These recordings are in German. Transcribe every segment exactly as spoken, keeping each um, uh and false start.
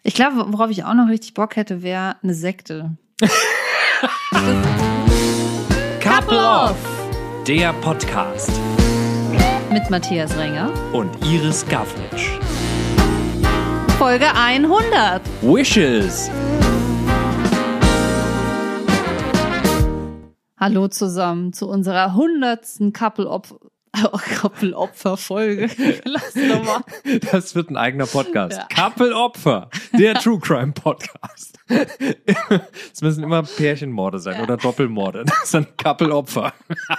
Ich glaube, worauf ich auch noch richtig Bock hätte, wäre eine Sekte. Couple Off, der Podcast. Mit Matthias Renger Und Iris Gavritsch. Folge hundert. Wishes. Hallo zusammen zu unserer hundertsten Couple Off Oh, Couple-Opfer-Folge. Lass doch mal. Das wird ein eigener Podcast. Ja. Couple-Opfer, der True Crime Podcast. Es müssen immer Pärchenmorde sein ja. Oder Doppelmorde. Das sind Couple-Opfer.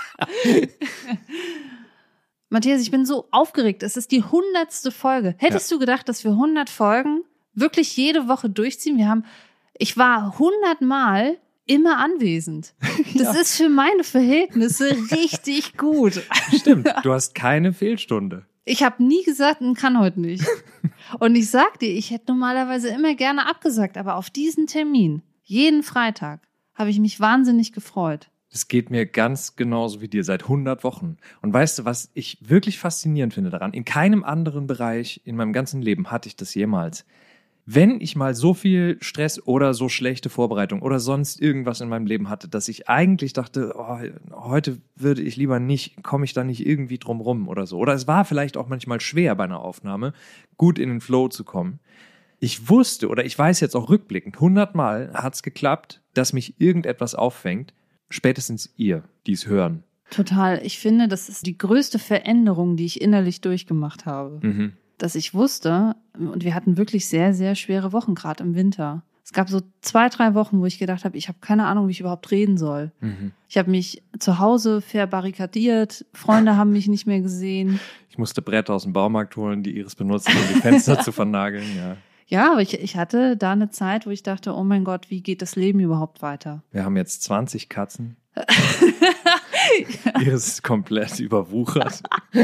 Matthias, ich bin so aufgeregt. Es ist die hundertste Folge. Hättest ja. du gedacht, dass wir hundert Folgen wirklich jede Woche durchziehen? Wir haben, ich war hundert Mal immer anwesend. Das ja. ist für meine Verhältnisse richtig gut. Stimmt, du hast keine Fehlstunde. Ich habe nie gesagt, kann heute nicht. Und ich sag dir, ich hätte normalerweise immer gerne abgesagt, aber auf diesen Termin, jeden Freitag, habe ich mich wahnsinnig gefreut. Das geht mir ganz genauso wie dir seit hundert Wochen. Und weißt du, was ich wirklich faszinierend finde daran? In keinem anderen Bereich in meinem ganzen Leben hatte ich das jemals. Wenn ich mal so viel Stress oder so schlechte Vorbereitung oder sonst irgendwas in meinem Leben hatte, dass ich eigentlich dachte, oh, heute würde ich lieber nicht, komme ich da nicht irgendwie drum rum oder so. Oder es war vielleicht auch manchmal schwer bei einer Aufnahme, gut in den Flow zu kommen. Ich wusste oder ich weiß jetzt auch rückblickend, hundertmal hat es geklappt, dass mich irgendetwas auffängt, spätestens ihr, die es hören. Total. Ich finde, das ist die größte Veränderung, die ich innerlich durchgemacht habe. Mhm. Dass ich wusste, und wir hatten wirklich sehr, sehr schwere Wochen, gerade im Winter. Es gab so zwei, drei Wochen, wo ich gedacht habe, ich habe keine Ahnung, wie ich überhaupt reden soll. Mhm. Ich habe mich zu Hause verbarrikadiert, Freunde haben mich nicht mehr gesehen. Ich musste Bretter aus dem Baumarkt holen, die Iris benutzt, um die Fenster zu vernageln. Ja, ja, aber ich, ich hatte da eine Zeit, wo ich dachte, oh mein Gott, wie geht das Leben überhaupt weiter? Wir haben jetzt zwanzig Katzen. Iris ist komplett überwuchert.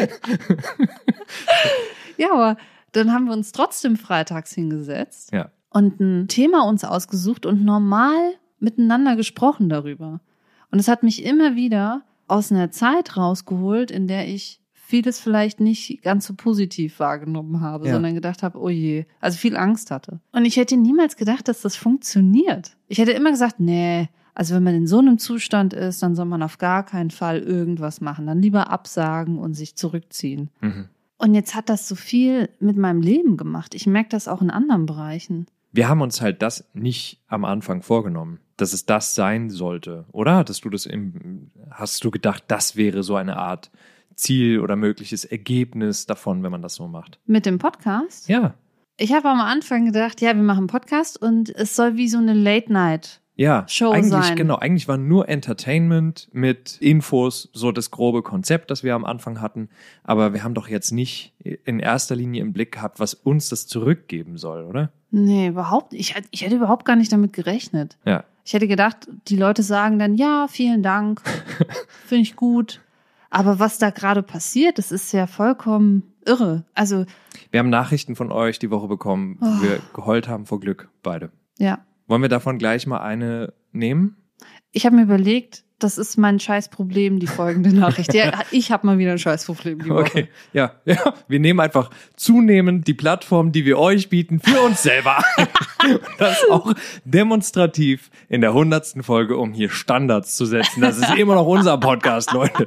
Ja, aber dann haben wir uns trotzdem freitags hingesetzt ja. und ein Thema uns ausgesucht und normal miteinander gesprochen darüber. Und es hat mich immer wieder aus einer Zeit rausgeholt, in der ich vieles vielleicht nicht ganz so positiv wahrgenommen habe, ja. sondern gedacht habe, oh je, also viel Angst hatte. Und ich hätte niemals gedacht, dass das funktioniert. Ich hätte immer gesagt, nee, also wenn man in so einem Zustand ist, dann soll man auf gar keinen Fall irgendwas machen. Dann lieber absagen und sich zurückziehen. Mhm. Und jetzt hat das so viel mit meinem Leben gemacht. Ich merke das auch in anderen Bereichen. Wir haben uns halt das nicht am Anfang vorgenommen, dass es das sein sollte, oder? Hattest du das im, hast du gedacht, das wäre so eine Art Ziel oder mögliches Ergebnis davon, wenn man das so macht? Mit dem Podcast? Ja. Ich habe am Anfang gedacht, ja, wir machen einen Podcast und es soll wie so eine Late-Night Ja, Show eigentlich sein. Genau, eigentlich war nur Entertainment mit Infos, so das grobe Konzept, das wir am Anfang hatten. Aber wir haben doch jetzt nicht in erster Linie im Blick gehabt, was uns das zurückgeben soll, oder? Nee, überhaupt nicht. Ich, ich hätte überhaupt gar nicht damit gerechnet. Ja. Ich hätte gedacht, die Leute sagen dann, ja, vielen Dank, finde ich gut. Aber was da gerade passiert, das ist ja vollkommen irre. Also wir haben Nachrichten von euch die Woche bekommen, wo oh. wir geheult haben vor Glück, beide. Ja. Wollen wir davon gleich mal eine nehmen? Ich habe mir überlegt, das ist mein Scheißproblem, die folgende Nachricht. Ja, ich habe mal wieder ein Scheißproblem die Woche. Okay, ja, ja. Wir nehmen einfach zunehmend die Plattform, die wir euch bieten, für uns selber ein. Und das auch demonstrativ in der hundertsten Folge, um hier Standards zu setzen. Das ist immer noch unser Podcast, Leute.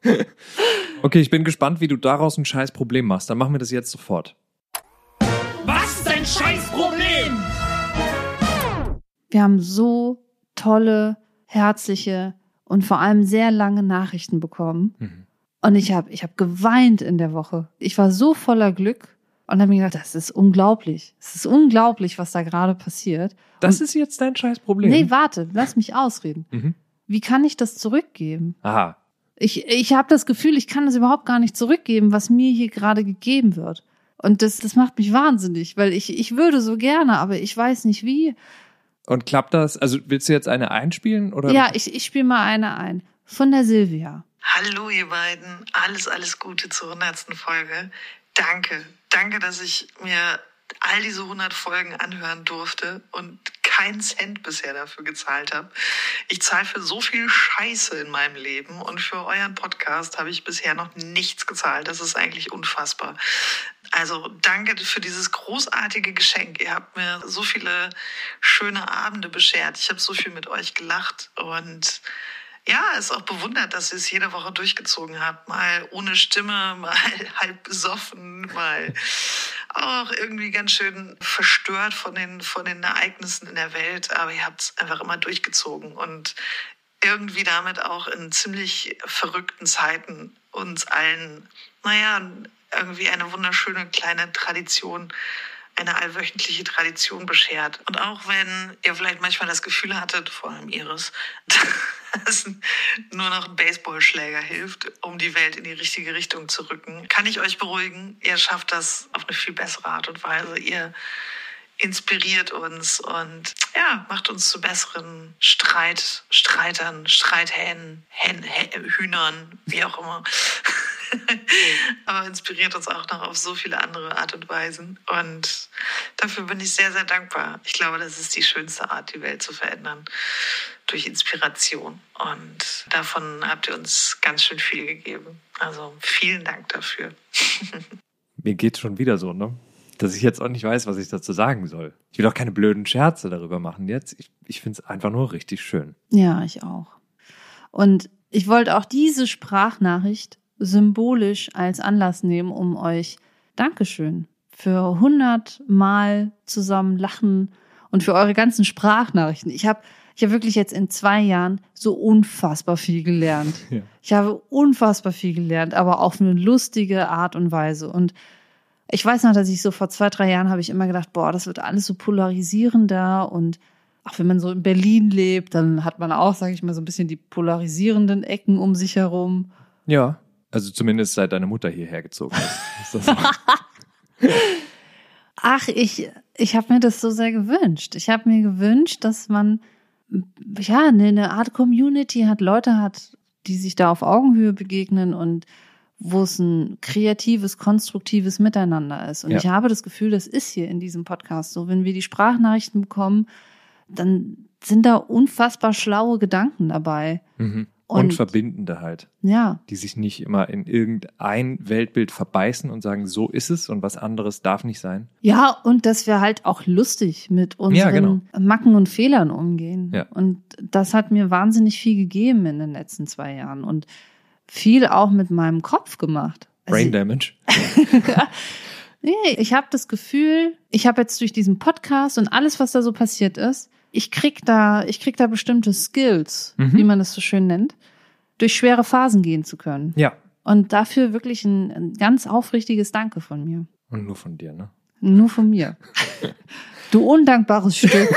Okay, ich bin gespannt, wie du daraus ein Scheißproblem machst. Dann machen wir das jetzt sofort. Was ist ein Scheißproblem? Wir haben so tolle, herzliche und vor allem sehr lange Nachrichten bekommen. Mhm. Und ich habe ich hab geweint in der Woche. Ich war so voller Glück und habe mir gedacht, das ist unglaublich. Es ist unglaublich, was da gerade passiert. Das und, ist jetzt dein Scheißproblem? Nee, warte, lass mich ausreden. Mhm. Wie kann ich das zurückgeben? Aha. Ich, ich habe das Gefühl, ich kann das überhaupt gar nicht zurückgeben, was mir hier gerade gegeben wird. Und das, das macht mich wahnsinnig, weil ich, ich würde so gerne, aber ich weiß nicht wie. Und klappt das? Also willst du jetzt eine einspielen? Oder? Ja, ich, ich spiele mal eine ein. Von der Silvia. Hallo ihr beiden, alles, alles Gute zur hundertsten Folge. Danke, danke, dass ich mir all diese hundert Folgen anhören durfte und keinen Cent bisher dafür gezahlt habe. Ich zahle für so viel Scheiße in meinem Leben und für euren Podcast habe ich bisher noch nichts gezahlt. Das ist eigentlich unfassbar. Also danke für dieses großartige Geschenk. Ihr habt mir so viele schöne Abende beschert. Ich habe so viel mit euch gelacht und ja, ist auch bewundert, dass ihr es jede Woche durchgezogen habt. Mal ohne Stimme, mal halb besoffen, mal auch irgendwie ganz schön verstört von den, von den Ereignissen in der Welt. Aber ihr habt es einfach immer durchgezogen und irgendwie damit auch in ziemlich verrückten Zeiten uns allen, naja, irgendwie eine wunderschöne kleine Tradition, eine allwöchentliche Tradition beschert. Und auch wenn ihr vielleicht manchmal das Gefühl hattet, vor allem Iris, dass nur noch ein Baseballschläger hilft, um die Welt in die richtige Richtung zu rücken, kann ich euch beruhigen, ihr schafft das auf eine viel bessere Art und Weise. Ihr inspiriert uns und ja, macht uns zu besseren Streit, Streitern, Streithähnen, Hen, Hen, Hühnern, wie auch immer. Aber inspiriert uns auch noch auf so viele andere Art und Weisen. Und dafür bin ich sehr, sehr dankbar. Ich glaube, das ist die schönste Art, die Welt zu verändern. Durch Inspiration. Und davon habt ihr uns ganz schön viel gegeben. Also vielen Dank dafür. Mir geht's schon wieder so, ne? Dass ich jetzt auch nicht weiß, was ich dazu sagen soll. Ich will auch keine blöden Scherze darüber machen jetzt. Ich, ich finde es einfach nur richtig schön. Ja, ich auch. Und ich wollte auch diese Sprachnachricht symbolisch als Anlass nehmen, um euch Dankeschön für hundert Mal zusammen lachen und für eure ganzen Sprachnachrichten. Ich habe ich hab wirklich jetzt in zwei Jahren so unfassbar viel gelernt. Ja. Ich habe unfassbar viel gelernt, aber auf eine lustige Art und Weise. Und ich weiß noch, dass ich so vor zwei, drei Jahren habe ich immer gedacht, boah, das wird alles so polarisierender und auch wenn man so in Berlin lebt, dann hat man auch, sage ich mal, so ein bisschen die polarisierenden Ecken um sich herum. Ja, also zumindest seit deine Mutter hierher gezogen ist. ist das Ach, ich, ich habe mir das so sehr gewünscht. Ich habe mir gewünscht, dass man ja eine Art Community hat, Leute hat, die sich da auf Augenhöhe begegnen und wo es ein kreatives, konstruktives Miteinander ist. Und ja. Ich habe das Gefühl, das ist hier in diesem Podcast so. Wenn wir die Sprachnachrichten bekommen, dann sind da unfassbar schlaue Gedanken dabei. Mhm. Und, und verbindende halt. Ja. Die sich nicht immer in irgendein Weltbild verbeißen und sagen, so ist es und was anderes darf nicht sein. Ja, und dass wir halt auch lustig mit unseren ja, genau. Macken und Fehlern umgehen. Ja. Und das hat mir wahnsinnig viel gegeben in den letzten zwei Jahren und viel auch mit meinem Kopf gemacht. Brain also, Damage. Nee, ich habe das Gefühl, ich habe jetzt durch diesen Podcast und alles, was da so passiert ist, ich krieg da, ich krieg da bestimmte Skills, mhm. wie man das so schön nennt, durch schwere Phasen gehen zu können. Ja. Und dafür wirklich ein, ein ganz aufrichtiges Danke von mir. Und nur von dir, ne? Nur von mir. Du undankbares Stück.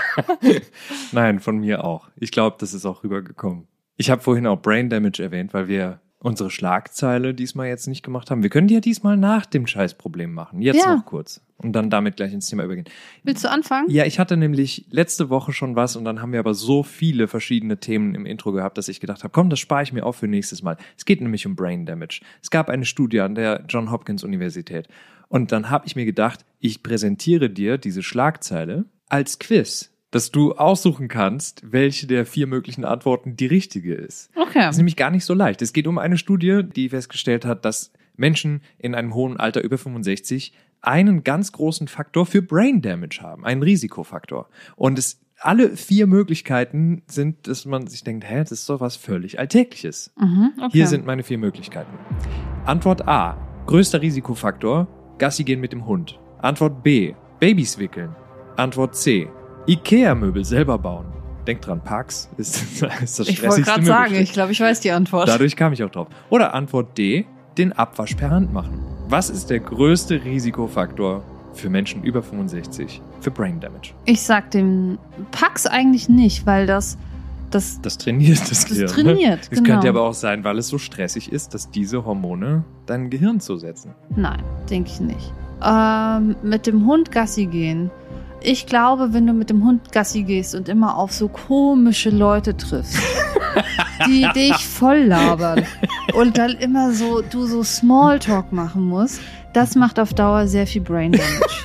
Nein, von mir auch. Ich glaube, das ist auch rübergekommen. Ich habe vorhin auch Brain Damage erwähnt, weil wir unsere Schlagzeile diesmal jetzt nicht gemacht haben. Wir können die ja diesmal nach dem Scheißproblem machen. Jetzt ja. noch kurz. Und dann damit gleich ins Thema übergehen. Willst du anfangen? Ja, ich hatte nämlich letzte Woche schon was und dann haben wir aber so viele verschiedene Themen im Intro gehabt, dass ich gedacht habe, komm, das spare ich mir auf für nächstes Mal. Es geht nämlich um Brain Damage. Es gab eine Studie an der Johns Hopkins Universität. Und dann habe ich mir gedacht, ich präsentiere dir diese Schlagzeile als Quiz, dass du aussuchen kannst, welche der vier möglichen Antworten die richtige ist. Okay. Das ist nämlich gar nicht so leicht. Es geht um eine Studie, die festgestellt hat, dass Menschen in einem hohen Alter über fünfundsechzig einen ganz großen Faktor für Brain Damage haben, einen Risikofaktor. Und es alle vier Möglichkeiten sind, dass man sich denkt, hä, das ist doch was völlig Alltägliches. Mhm, okay. Hier sind meine vier Möglichkeiten. Antwort A, größter Risikofaktor, Gassi gehen mit dem Hund. Antwort B, Babys wickeln. Antwort C, Ikea-Möbel selber bauen. Denk dran, Parks ist, ist das stressigste Ich wollte gerade sagen, ich glaube, ich weiß die Antwort. Dadurch kam ich auch drauf. Oder Antwort D, den Abwasch per Hand machen. Was ist der größte Risikofaktor für Menschen über fünfundsechzig für Brain Damage? Ich sag dem Pax eigentlich nicht, weil das das das trainiert das, das Gehirn. trainiert, Es genau. könnte aber auch sein, weil es so stressig ist, dass diese Hormone dein Gehirn zusetzen. Nein, denke ich nicht. Ähm, mit dem Hund Gassi gehen. Ich glaube, wenn du mit dem Hund Gassi gehst und immer auf so komische Leute triffst, die dich voll labern und dann immer so, du so Smalltalk machen musst, das macht auf Dauer sehr viel Brain Damage.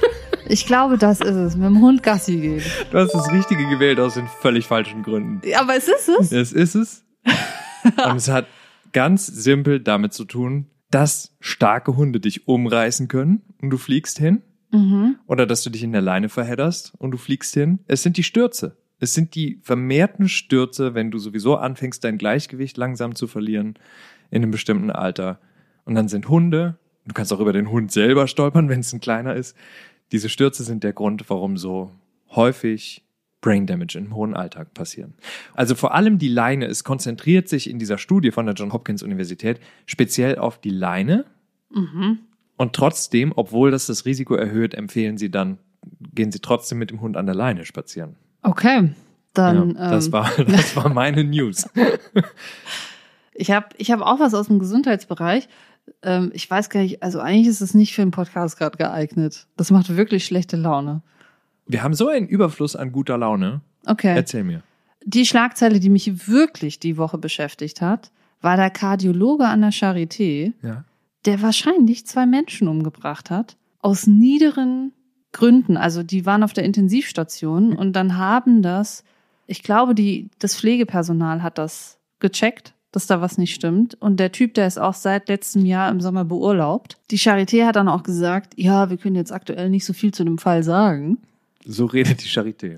Ich glaube, das ist es. Mit dem Hund Gassi gehen. Du hast das Richtige gewählt aus den völlig falschen Gründen. Aber es ist es. Es ist es. Und es hat ganz simpel damit zu tun, dass starke Hunde dich umreißen können und du fliegst hin. Mhm. Oder dass du dich in der Leine verhedderst und du fliegst hin. Es sind die Stürze. Es sind die vermehrten Stürze, wenn du sowieso anfängst, dein Gleichgewicht langsam zu verlieren in einem bestimmten Alter. Und dann sind Hunde, du kannst auch über den Hund selber stolpern, wenn es ein kleiner ist. Diese Stürze sind der Grund, warum so häufig Brain Damage im hohen Alter passieren. Also vor allem die Leine. Es konzentriert sich in dieser Studie von der Johns Hopkins Universität speziell auf die Leine. Mhm. Und trotzdem, obwohl das das Risiko erhöht, empfehlen sie dann, gehen sie trotzdem mit dem Hund an der Leine spazieren. Okay, dann. Ja, das, ähm, war, das war meine News. Ich habe ich hab auch was aus dem Gesundheitsbereich. Ähm, ich weiß gar nicht, also eigentlich ist es nicht für einen Podcast gerade geeignet. Das macht wirklich schlechte Laune. Wir haben so einen Überfluss an guter Laune. Okay. Erzähl mir. Die Schlagzeile, die mich wirklich die Woche beschäftigt hat, war der Kardiologe an der Charité, ja. der wahrscheinlich zwei Menschen umgebracht hat, aus niederen Gründen. Also die waren auf der Intensivstation und dann haben das, ich glaube, die, das Pflegepersonal hat das gecheckt, dass da was nicht stimmt. Und der Typ, der ist auch seit letztem Jahr im Sommer beurlaubt. Die Charité hat dann auch gesagt, ja, wir können jetzt aktuell nicht so viel zu dem Fall sagen. So redet die Charité.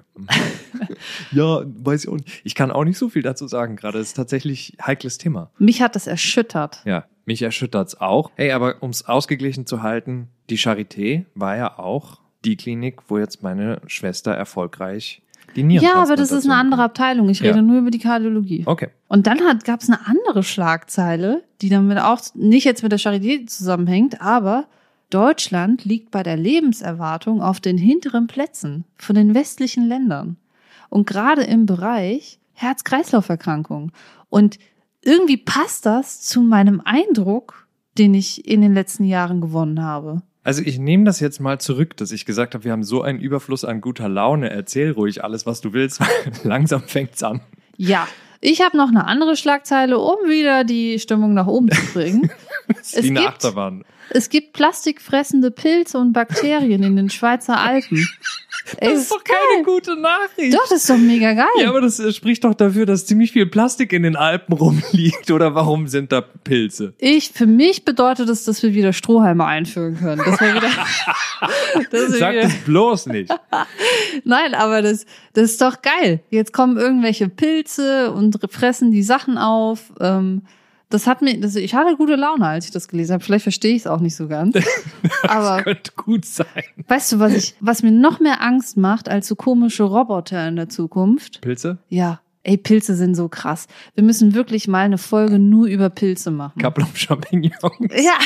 Ja, weiß ich auch nicht. Ich kann auch nicht so viel dazu sagen gerade. Das ist tatsächlich ein heikles Thema. Mich hat das erschüttert. Ja, mich erschüttert's auch. Hey, aber um es ausgeglichen zu halten, die Charité war ja auch die Klinik, wo jetzt meine Schwester erfolgreich die Nierentransplantation. Ja, aber das ist eine andere Abteilung. Ich rede ja. nur über die Kardiologie. Okay. Und dann gab es eine andere Schlagzeile, die damit auch nicht jetzt mit der Charité zusammenhängt, aber Deutschland liegt bei der Lebenserwartung auf den hinteren Plätzen von den westlichen Ländern. Und gerade im Bereich Herz-Kreislauf-Erkrankungen. Und irgendwie passt das zu meinem Eindruck, den ich in den letzten Jahren gewonnen habe. Also ich nehme das jetzt mal zurück, dass ich gesagt habe, wir haben so einen Überfluss an guter Laune. Erzähl ruhig alles, was du willst. Langsam fängt's an. Ja, ich habe noch eine andere Schlagzeile, um wieder die Stimmung nach oben zu bringen. Das ist wie eine Achterbahn. Es gibt plastikfressende Pilze und Bakterien in den Schweizer Alpen. Ey, das ist doch keine geil. Gute Nachricht. Doch, das ist doch mega geil. Ja, aber das spricht doch dafür, dass ziemlich viel Plastik in den Alpen rumliegt. Oder warum sind da Pilze? Ich, für mich bedeutet es, dass wir wieder Strohhalme einführen können. Das war wieder, das Sag das bloß nicht. Nein, aber das, das ist doch geil. Jetzt kommen irgendwelche Pilze und fressen die Sachen auf. Ähm, Das hat mir, das, ich hatte gute Laune, als ich das gelesen habe. Vielleicht verstehe ich es auch nicht so ganz. Das aber könnte gut sein. Weißt du, was ich, was mir noch mehr Angst macht als so komische Roboter in der Zukunft? Pilze? Ja. Ey, Pilze sind so krass. Wir müssen wirklich mal eine Folge nur über Pilze machen. Kaplum-Champignons. Ja.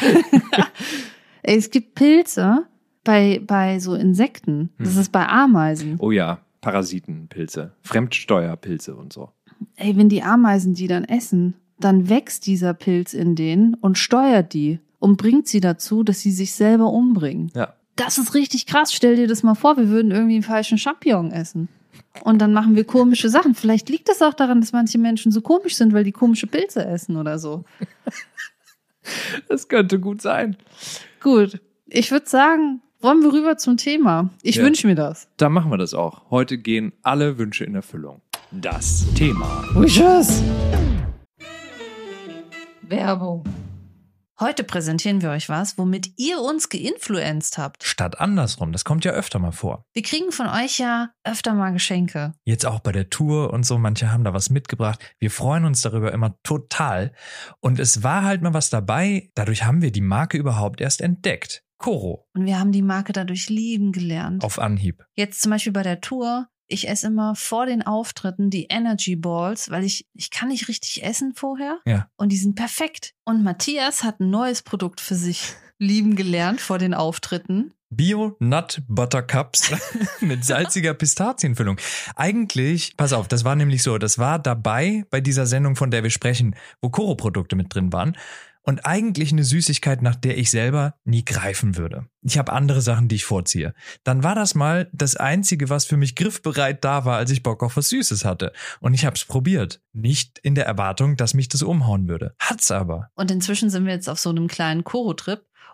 Ey, es gibt Pilze bei, bei so Insekten. Das hm. ist bei Ameisen. Oh ja, Parasitenpilze, Fremdsteuerpilze und so. Ey, wenn die Ameisen die dann essen, dann wächst dieser Pilz in denen und steuert die und bringt sie dazu, dass sie sich selber umbringen. Ja. Das ist richtig krass. Stell dir das mal vor, wir würden irgendwie einen falschen Champignon essen. Und dann machen wir komische Sachen. Vielleicht liegt es auch daran, dass manche Menschen so komisch sind, weil die komische Pilze essen oder so. Das könnte gut sein. Gut. Ich würde sagen, wollen wir rüber zum Thema. Ich ja. wünsche mir das. Dann machen wir das auch. Heute gehen alle Wünsche in Erfüllung. Das Thema. Wishes. Werbung. Heute präsentieren wir euch was, womit ihr uns geinfluenzt habt. Statt andersrum, das kommt ja öfter mal vor. Wir kriegen von euch ja öfter mal Geschenke. Jetzt auch bei der Tour und so, manche haben da was mitgebracht. Wir freuen uns darüber immer total. Und es war halt mal was dabei, dadurch haben wir die Marke überhaupt erst entdeckt. Koro. Und wir haben die Marke dadurch lieben gelernt. Auf Anhieb. Jetzt zum Beispiel bei der Tour. Ich esse immer vor den Auftritten die Energy Balls, weil ich, ich kann nicht richtig essen vorher. Ja. Und die sind perfekt. Und Matthias hat ein neues Produkt für sich lieben gelernt vor den Auftritten. Bio Nut Butter Cups mit salziger Pistazienfüllung. Eigentlich, pass auf, das war nämlich so, das war dabei bei dieser Sendung, von der wir sprechen, wo Koro-Produkte mit drin waren. Und eigentlich eine Süßigkeit, nach der ich selber nie greifen würde. Ich habe andere Sachen, die ich vorziehe. Dann war das mal das Einzige, was für mich griffbereit da war, als ich Bock auf was Süßes hatte. Und ich habe es probiert. Nicht in der Erwartung, dass mich das umhauen würde. Hat's aber. Und inzwischen sind wir jetzt auf so einem kleinen Koro-Trip.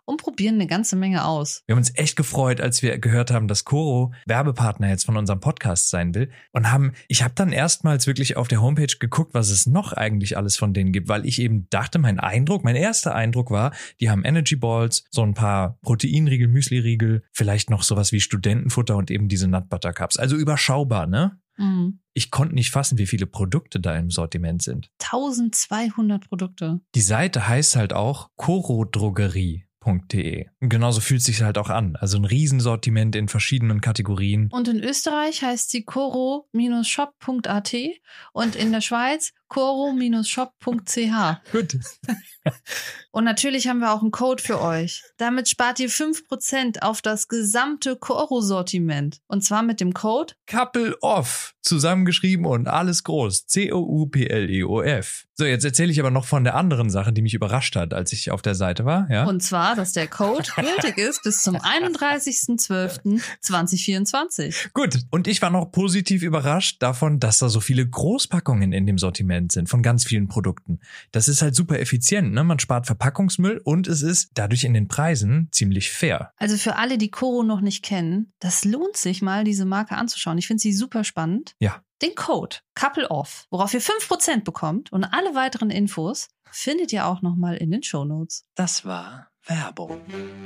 und probieren eine ganze Menge aus. Wir haben uns echt gefreut, als wir gehört haben, dass Coro Werbepartner jetzt von unserem Podcast sein will und haben, ich habe dann erstmals wirklich auf der Homepage geguckt, was es noch eigentlich alles von denen gibt, weil ich eben dachte, mein Eindruck, mein erster Eindruck war, die haben Energy Balls, so ein paar Proteinriegel, Müsliriegel, vielleicht noch sowas wie Studentenfutter und eben diese Nut Butter Cups. Also überschaubar, ne? Mhm. Ich konnte nicht fassen, wie viele Produkte da im Sortiment sind. zwölfhundert Produkte. Die Seite heißt halt auch corodrogerie punkt de. Und genauso fühlt es sich halt auch an. Also ein Riesensortiment in verschiedenen Kategorien. Und in Österreich heißt sie coro Shop punkt a t und in der Schweiz coro Shop punkt c h. Gut. Und natürlich haben wir auch einen Code für euch. Damit spart ihr fünf Prozent auf das gesamte Coro-Sortiment. Und zwar mit dem Code Couple Off. Zusammengeschrieben und alles groß. C O U P L E O F. So, jetzt erzähle ich aber noch von der anderen Sache, die mich überrascht hat, als ich auf der Seite war. Ja? Und zwar, dass der Code gültig ist bis zum einunddreißigsten zwölften zweitausendvierundzwanzig. Gut. Und ich war noch positiv überrascht davon, dass da so viele Großpackungen in dem Sortiment sind von ganz vielen Produkten. Das ist halt super effizient, ne? Man spart Verpackungsmüll und es ist dadurch in den Preisen ziemlich fair. Also für alle, die Coro noch nicht kennen, das lohnt sich mal, diese Marke anzuschauen. Ich finde sie super spannend. Ja. Den Code Couple Off, worauf ihr fünf Prozent bekommt und alle weiteren Infos findet ihr auch nochmal in den Shownotes. Das war Werbung.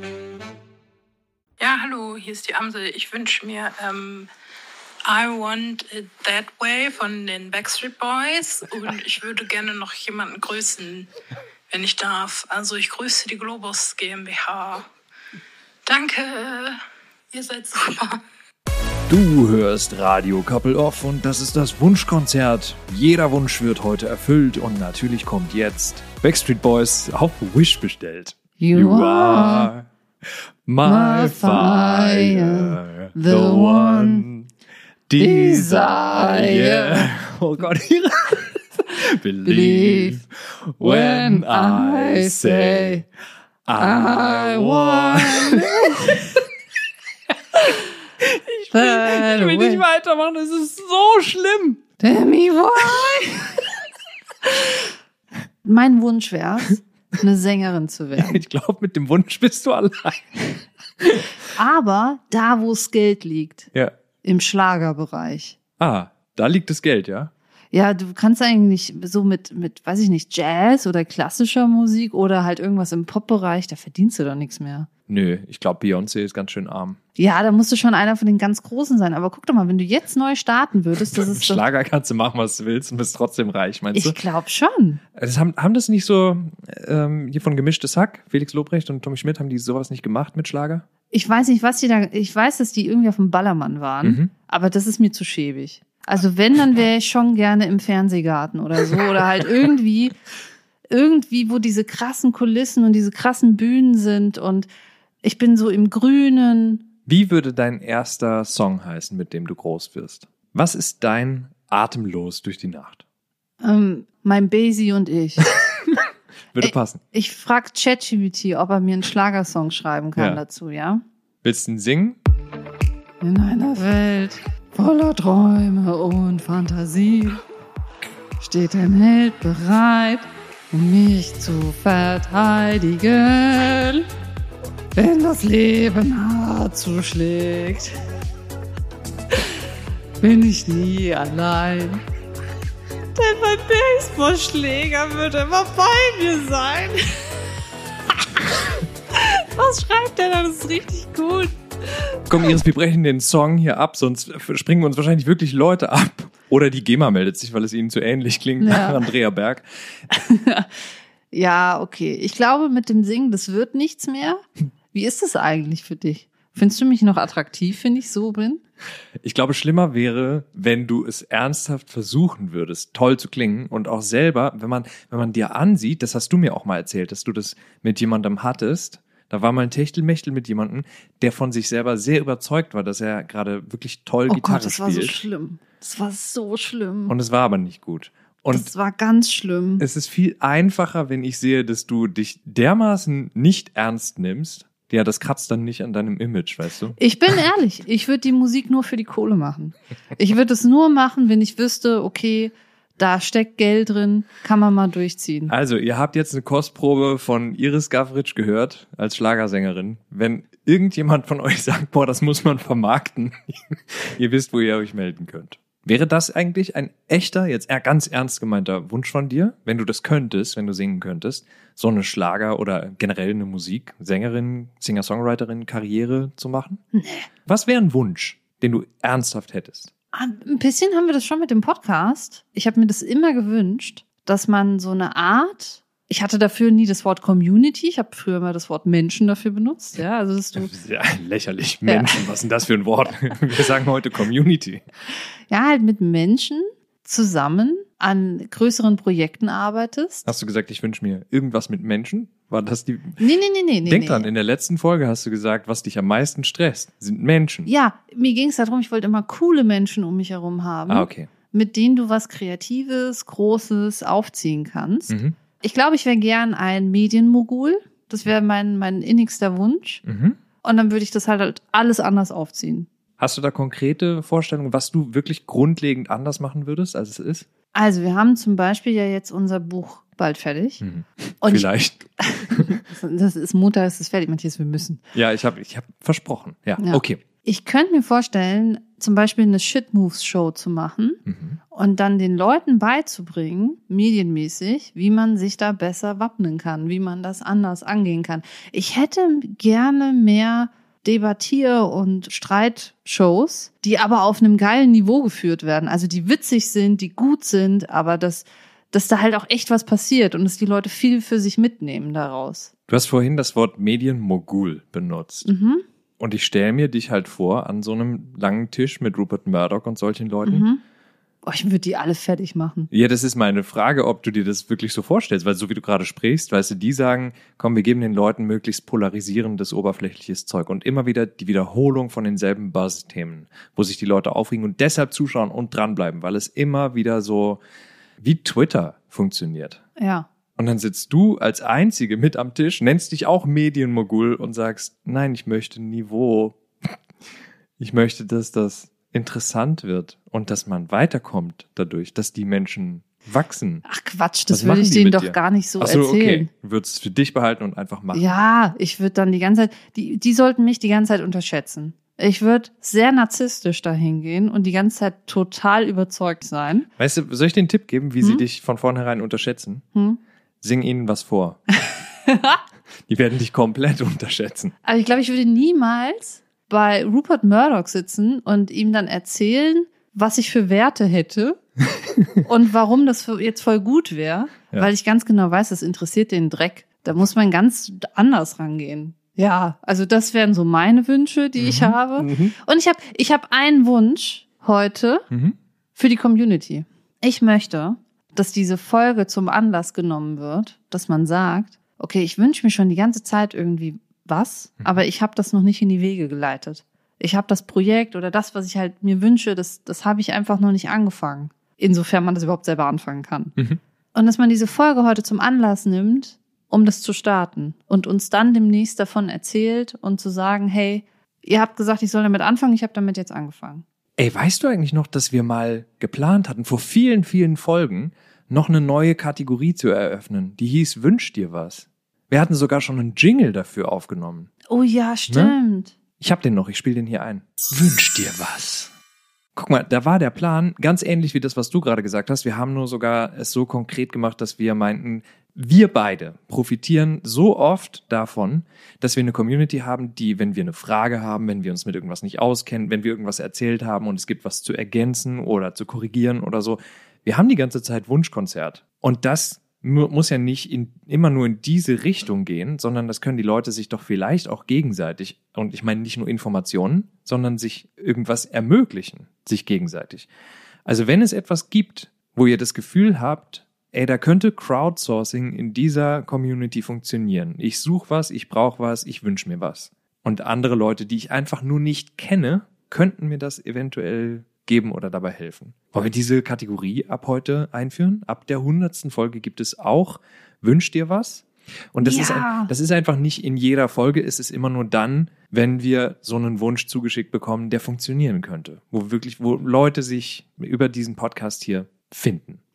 Ja, hallo, hier ist die Amsel. Ich wünsche mir ähm, I Want It That Way von den Backstreet Boys und ich würde gerne noch jemanden grüßen, wenn ich darf. Also ich grüße die Globus GmbH. Danke, ihr seid super. Du hörst Radio Couple Off und das ist das Wunschkonzert. Jeder Wunsch wird heute erfüllt und natürlich kommt jetzt Backstreet Boys auf Wish bestellt. You are my my fire, the one desire. Oh Gott, ihre Believe when I say I want. Ich will, ich will nicht weitermachen, es ist so schlimm. Tell me why. Mein Wunsch wäre, eine Sängerin zu werden. Ich glaube, mit dem Wunsch bist du allein. Aber da, wo es Geld liegt, Ja. im Schlagerbereich. Ah, da liegt das Geld, ja? Ja, du kannst eigentlich so mit, mit, weiß ich nicht, Jazz oder klassischer Musik oder halt irgendwas im Pop-Bereich, da verdienst du doch nichts mehr. Nö, ich glaube, Beyoncé ist ganz schön arm. Ja, da musst du schon einer von den ganz Großen sein. Aber guck doch mal, wenn du jetzt neu starten würdest, das ist doch... Schlager kannst du machen, was du willst und bist trotzdem reich, meinst du? Ich glaube schon. Das haben, haben das nicht so ähm, hier von Gemischtes Hack, Felix Lobrecht und Tommy Schmidt, haben die sowas nicht gemacht mit Schlager? Ich weiß nicht, was die da... Ich weiß, dass die irgendwie auf dem Ballermann waren, Mhm. aber das ist mir zu schäbig. Also wenn, dann wäre ich schon gerne im Fernsehgarten oder so. Oder halt irgendwie, irgendwie, wo diese krassen Kulissen und diese krassen Bühnen sind und ich bin so im Grünen. Wie würde dein erster Song heißen, mit dem du groß wirst? Was ist dein Atemlos durch die Nacht? Ähm, mein Basie und ich. Würde Ey, passen. Ich frag ChatGPT, ob er mir einen Schlagersong schreiben kann Ja. dazu, ja? Willst du ihn singen? In einer Welt voller Träume und Fantasie steht ein Held bereit, um mich zu verteidigen, wenn das Leben hart zuschlägt. Bin ich nie allein, denn mein Baseballschläger wird immer bei mir sein. Was schreibt der da? Das ist richtig gut. Komm, Iris, wir brechen den Song hier ab, sonst springen uns wahrscheinlich wirklich Leute ab. Oder die GEMA meldet sich, weil es ihnen zu ähnlich klingt Ja. nach Andrea Berg. Ja, okay. Ich glaube, mit dem Singen, das wird nichts mehr. Wie ist es eigentlich für dich? Findest du mich noch attraktiv, wenn ich so bin? Ich glaube, schlimmer wäre, wenn du es ernsthaft versuchen würdest, toll zu klingen und auch selber, wenn man, wenn man dir ansieht, das hast du mir auch mal erzählt, dass du das mit jemandem hattest. Da war mal ein Techtelmechtel mit jemandem, der von sich selber sehr überzeugt war, dass er gerade wirklich toll Oh Gitarre Gott, das war so spielt. schlimm. Das war so schlimm. Und es war aber nicht gut. Und das war ganz schlimm. es ist viel einfacher, wenn ich sehe, dass du dich dermaßen nicht ernst nimmst. Ja, das kratzt dann nicht an deinem Image, weißt du? Ich bin ehrlich, ich würde die Musik nur für die Kohle machen. Ich würde es nur machen, wenn ich wüsste, okay, Da steckt Geld drin, kann man mal durchziehen. Also, ihr habt jetzt eine Kostprobe von Iris Gavric gehört als Schlagersängerin. Wenn irgendjemand von euch sagt, boah, das muss man vermarkten, ihr wisst, wo ihr euch melden könnt. Wäre das eigentlich ein echter, jetzt ganz ernst gemeinter Wunsch von dir, wenn du das könntest, wenn du singen könntest, so eine Schlager- oder generell eine Musik, Sängerin, Singer-Songwriterin, Karriere zu machen? Nee. Was wäre ein Wunsch, den du ernsthaft hättest? Ein bisschen haben wir das schon mit dem Podcast. Ich habe mir das immer gewünscht, dass man so eine Art, ich hatte dafür nie das Wort Community, ich habe früher mal das Wort Menschen dafür benutzt. Ja, also dass du, ja, lächerlich. Menschen, ja. Was ist denn das für ein Wort? Wir sagen heute Community. Ja, halt mit Menschen zusammen an größeren Projekten arbeitest. Hast du gesagt, ich wünsche mir irgendwas mit Menschen? War das die? Nee, nee, nee, nee. Denk nee. dran, in der letzten Folge hast du gesagt, was dich am meisten stresst, sind Menschen. Ja, mir ging es darum, ich wollte immer coole Menschen um mich herum haben. Ah, okay. Mit denen du was Kreatives, Großes aufziehen kannst. Mhm. Ich glaube, ich wäre gern ein Medienmogul. Das wäre mein, mein innigster Wunsch. Mhm. Und dann würde ich das halt, halt alles anders aufziehen. Hast du da konkrete Vorstellungen, was du wirklich grundlegend anders machen würdest, als es ist? Also wir haben zum Beispiel ja jetzt unser Buch bald fertig. Mhm. Und Vielleicht. Ich, das ist Montag, ist es fertig. Matthias, wir müssen. Ja, ich habe ich hab versprochen. Ja, Ja. okay. Ich könnte mir vorstellen, zum Beispiel eine Shit-Moves-Show zu machen Mhm. und dann den Leuten beizubringen, medienmäßig, wie man sich da besser wappnen kann, wie man das anders angehen kann. Ich hätte gerne mehr Debattier- und Streitshows, die aber auf einem geilen Niveau geführt werden. Also die witzig sind, die gut sind, aber dass, dass da halt auch echt was passiert und dass die Leute viel für sich mitnehmen daraus. Du hast vorhin das Wort Medienmogul benutzt. Mhm. Und ich stelle mir dich halt vor an so einem langen Tisch mit Rupert Murdoch und solchen Leuten. Mhm. Oh, ich würde die alle fertig machen. Ja, das ist meine Frage, ob du dir das wirklich so vorstellst, weil so wie du gerade sprichst, weißt du, die sagen, komm, wir geben den Leuten möglichst polarisierendes, oberflächliches Zeug und immer wieder die Wiederholung von denselben Buzz-Themen, wo sich die Leute aufregen und deshalb zuschauen und dranbleiben, weil es immer wieder so wie Twitter funktioniert. Ja. Und dann sitzt du als Einzige mit am Tisch, nennst dich auch Medienmogul und sagst, nein, ich möchte Niveau. Ich möchte, dass das interessant wird und dass man weiterkommt dadurch, dass die Menschen wachsen. Ach Quatsch, das Was würde machen ich die denen mit doch dir? gar nicht so Ach so, erzählen. okay. Du würdest es für dich behalten und einfach machen. Ja, ich würde dann die ganze Zeit, die, die sollten mich die ganze Zeit unterschätzen. Ich würde sehr narzisstisch dahin gehen und die ganze Zeit total überzeugt sein. Weißt du, soll ich dir einen Tipp geben, wie Hm? sie dich von vornherein unterschätzen? Hm? Sing ihnen was vor. Die werden dich komplett unterschätzen. Aber ich glaube, ich würde niemals bei Rupert Murdoch sitzen und ihm dann erzählen, was ich für Werte hätte und warum das für jetzt voll gut wäre, Ja. weil ich ganz genau weiß, das interessiert den Dreck. Da muss man ganz anders rangehen. Ja, also das wären so meine Wünsche, die ich habe. Mhm. Und ich habe ich hab einen Wunsch heute Mhm. für die Community. Ich möchte, dass diese Folge zum Anlass genommen wird, dass man sagt, okay, ich wünsche mir schon die ganze Zeit irgendwie was, aber ich habe das noch nicht in die Wege geleitet. Ich habe das Projekt oder das, was ich halt mir wünsche, das, das habe ich einfach noch nicht angefangen. Insofern man das überhaupt selber anfangen kann. Mhm. Und dass man diese Folge heute zum Anlass nimmt, um das zu starten und uns dann demnächst davon erzählt und zu sagen, hey, ihr habt gesagt, ich soll damit anfangen, ich habe damit jetzt angefangen. Ey, weißt du eigentlich noch, dass wir mal geplant hatten, vor vielen, vielen Folgen, noch eine neue Kategorie zu eröffnen? Die hieß Wünsch dir was. Wir hatten sogar schon einen Jingle dafür aufgenommen. Oh ja, stimmt. Ich hab den noch, ich spiele den hier ein. Wünsch dir was. Guck mal, da war der Plan ganz ähnlich wie das, was du gerade gesagt hast. Wir haben nur sogar es so konkret gemacht, dass wir meinten, wir beide profitieren so oft davon, dass wir eine Community haben, die, wenn wir eine Frage haben, wenn wir uns mit irgendwas nicht auskennen, wenn wir irgendwas erzählt haben und es gibt was zu ergänzen oder zu korrigieren oder so, wir haben die ganze Zeit Wunschkonzert. Und das mu- muss ja nicht in, immer nur in diese Richtung gehen, sondern das können die Leute sich doch vielleicht auch gegenseitig, und ich meine nicht nur Informationen, sondern sich irgendwas ermöglichen, sich gegenseitig. Also wenn es etwas gibt, wo ihr das Gefühl habt, ey, da könnte Crowdsourcing in dieser Community funktionieren. Ich suche was, ich brauche was, ich wünsche mir was. Und andere Leute, die ich einfach nur nicht kenne, könnten mir das eventuell geben oder dabei helfen. Wollen wir diese Kategorie ab heute einführen? Ab der hundertsten Folge gibt es auch Wünsch dir was? Und das, Ja. ist ein, das ist einfach nicht in jeder Folge, es ist immer nur dann, wenn wir so einen Wunsch zugeschickt bekommen, der funktionieren könnte. Wo wirklich, wo Leute sich über diesen Podcast hier finden.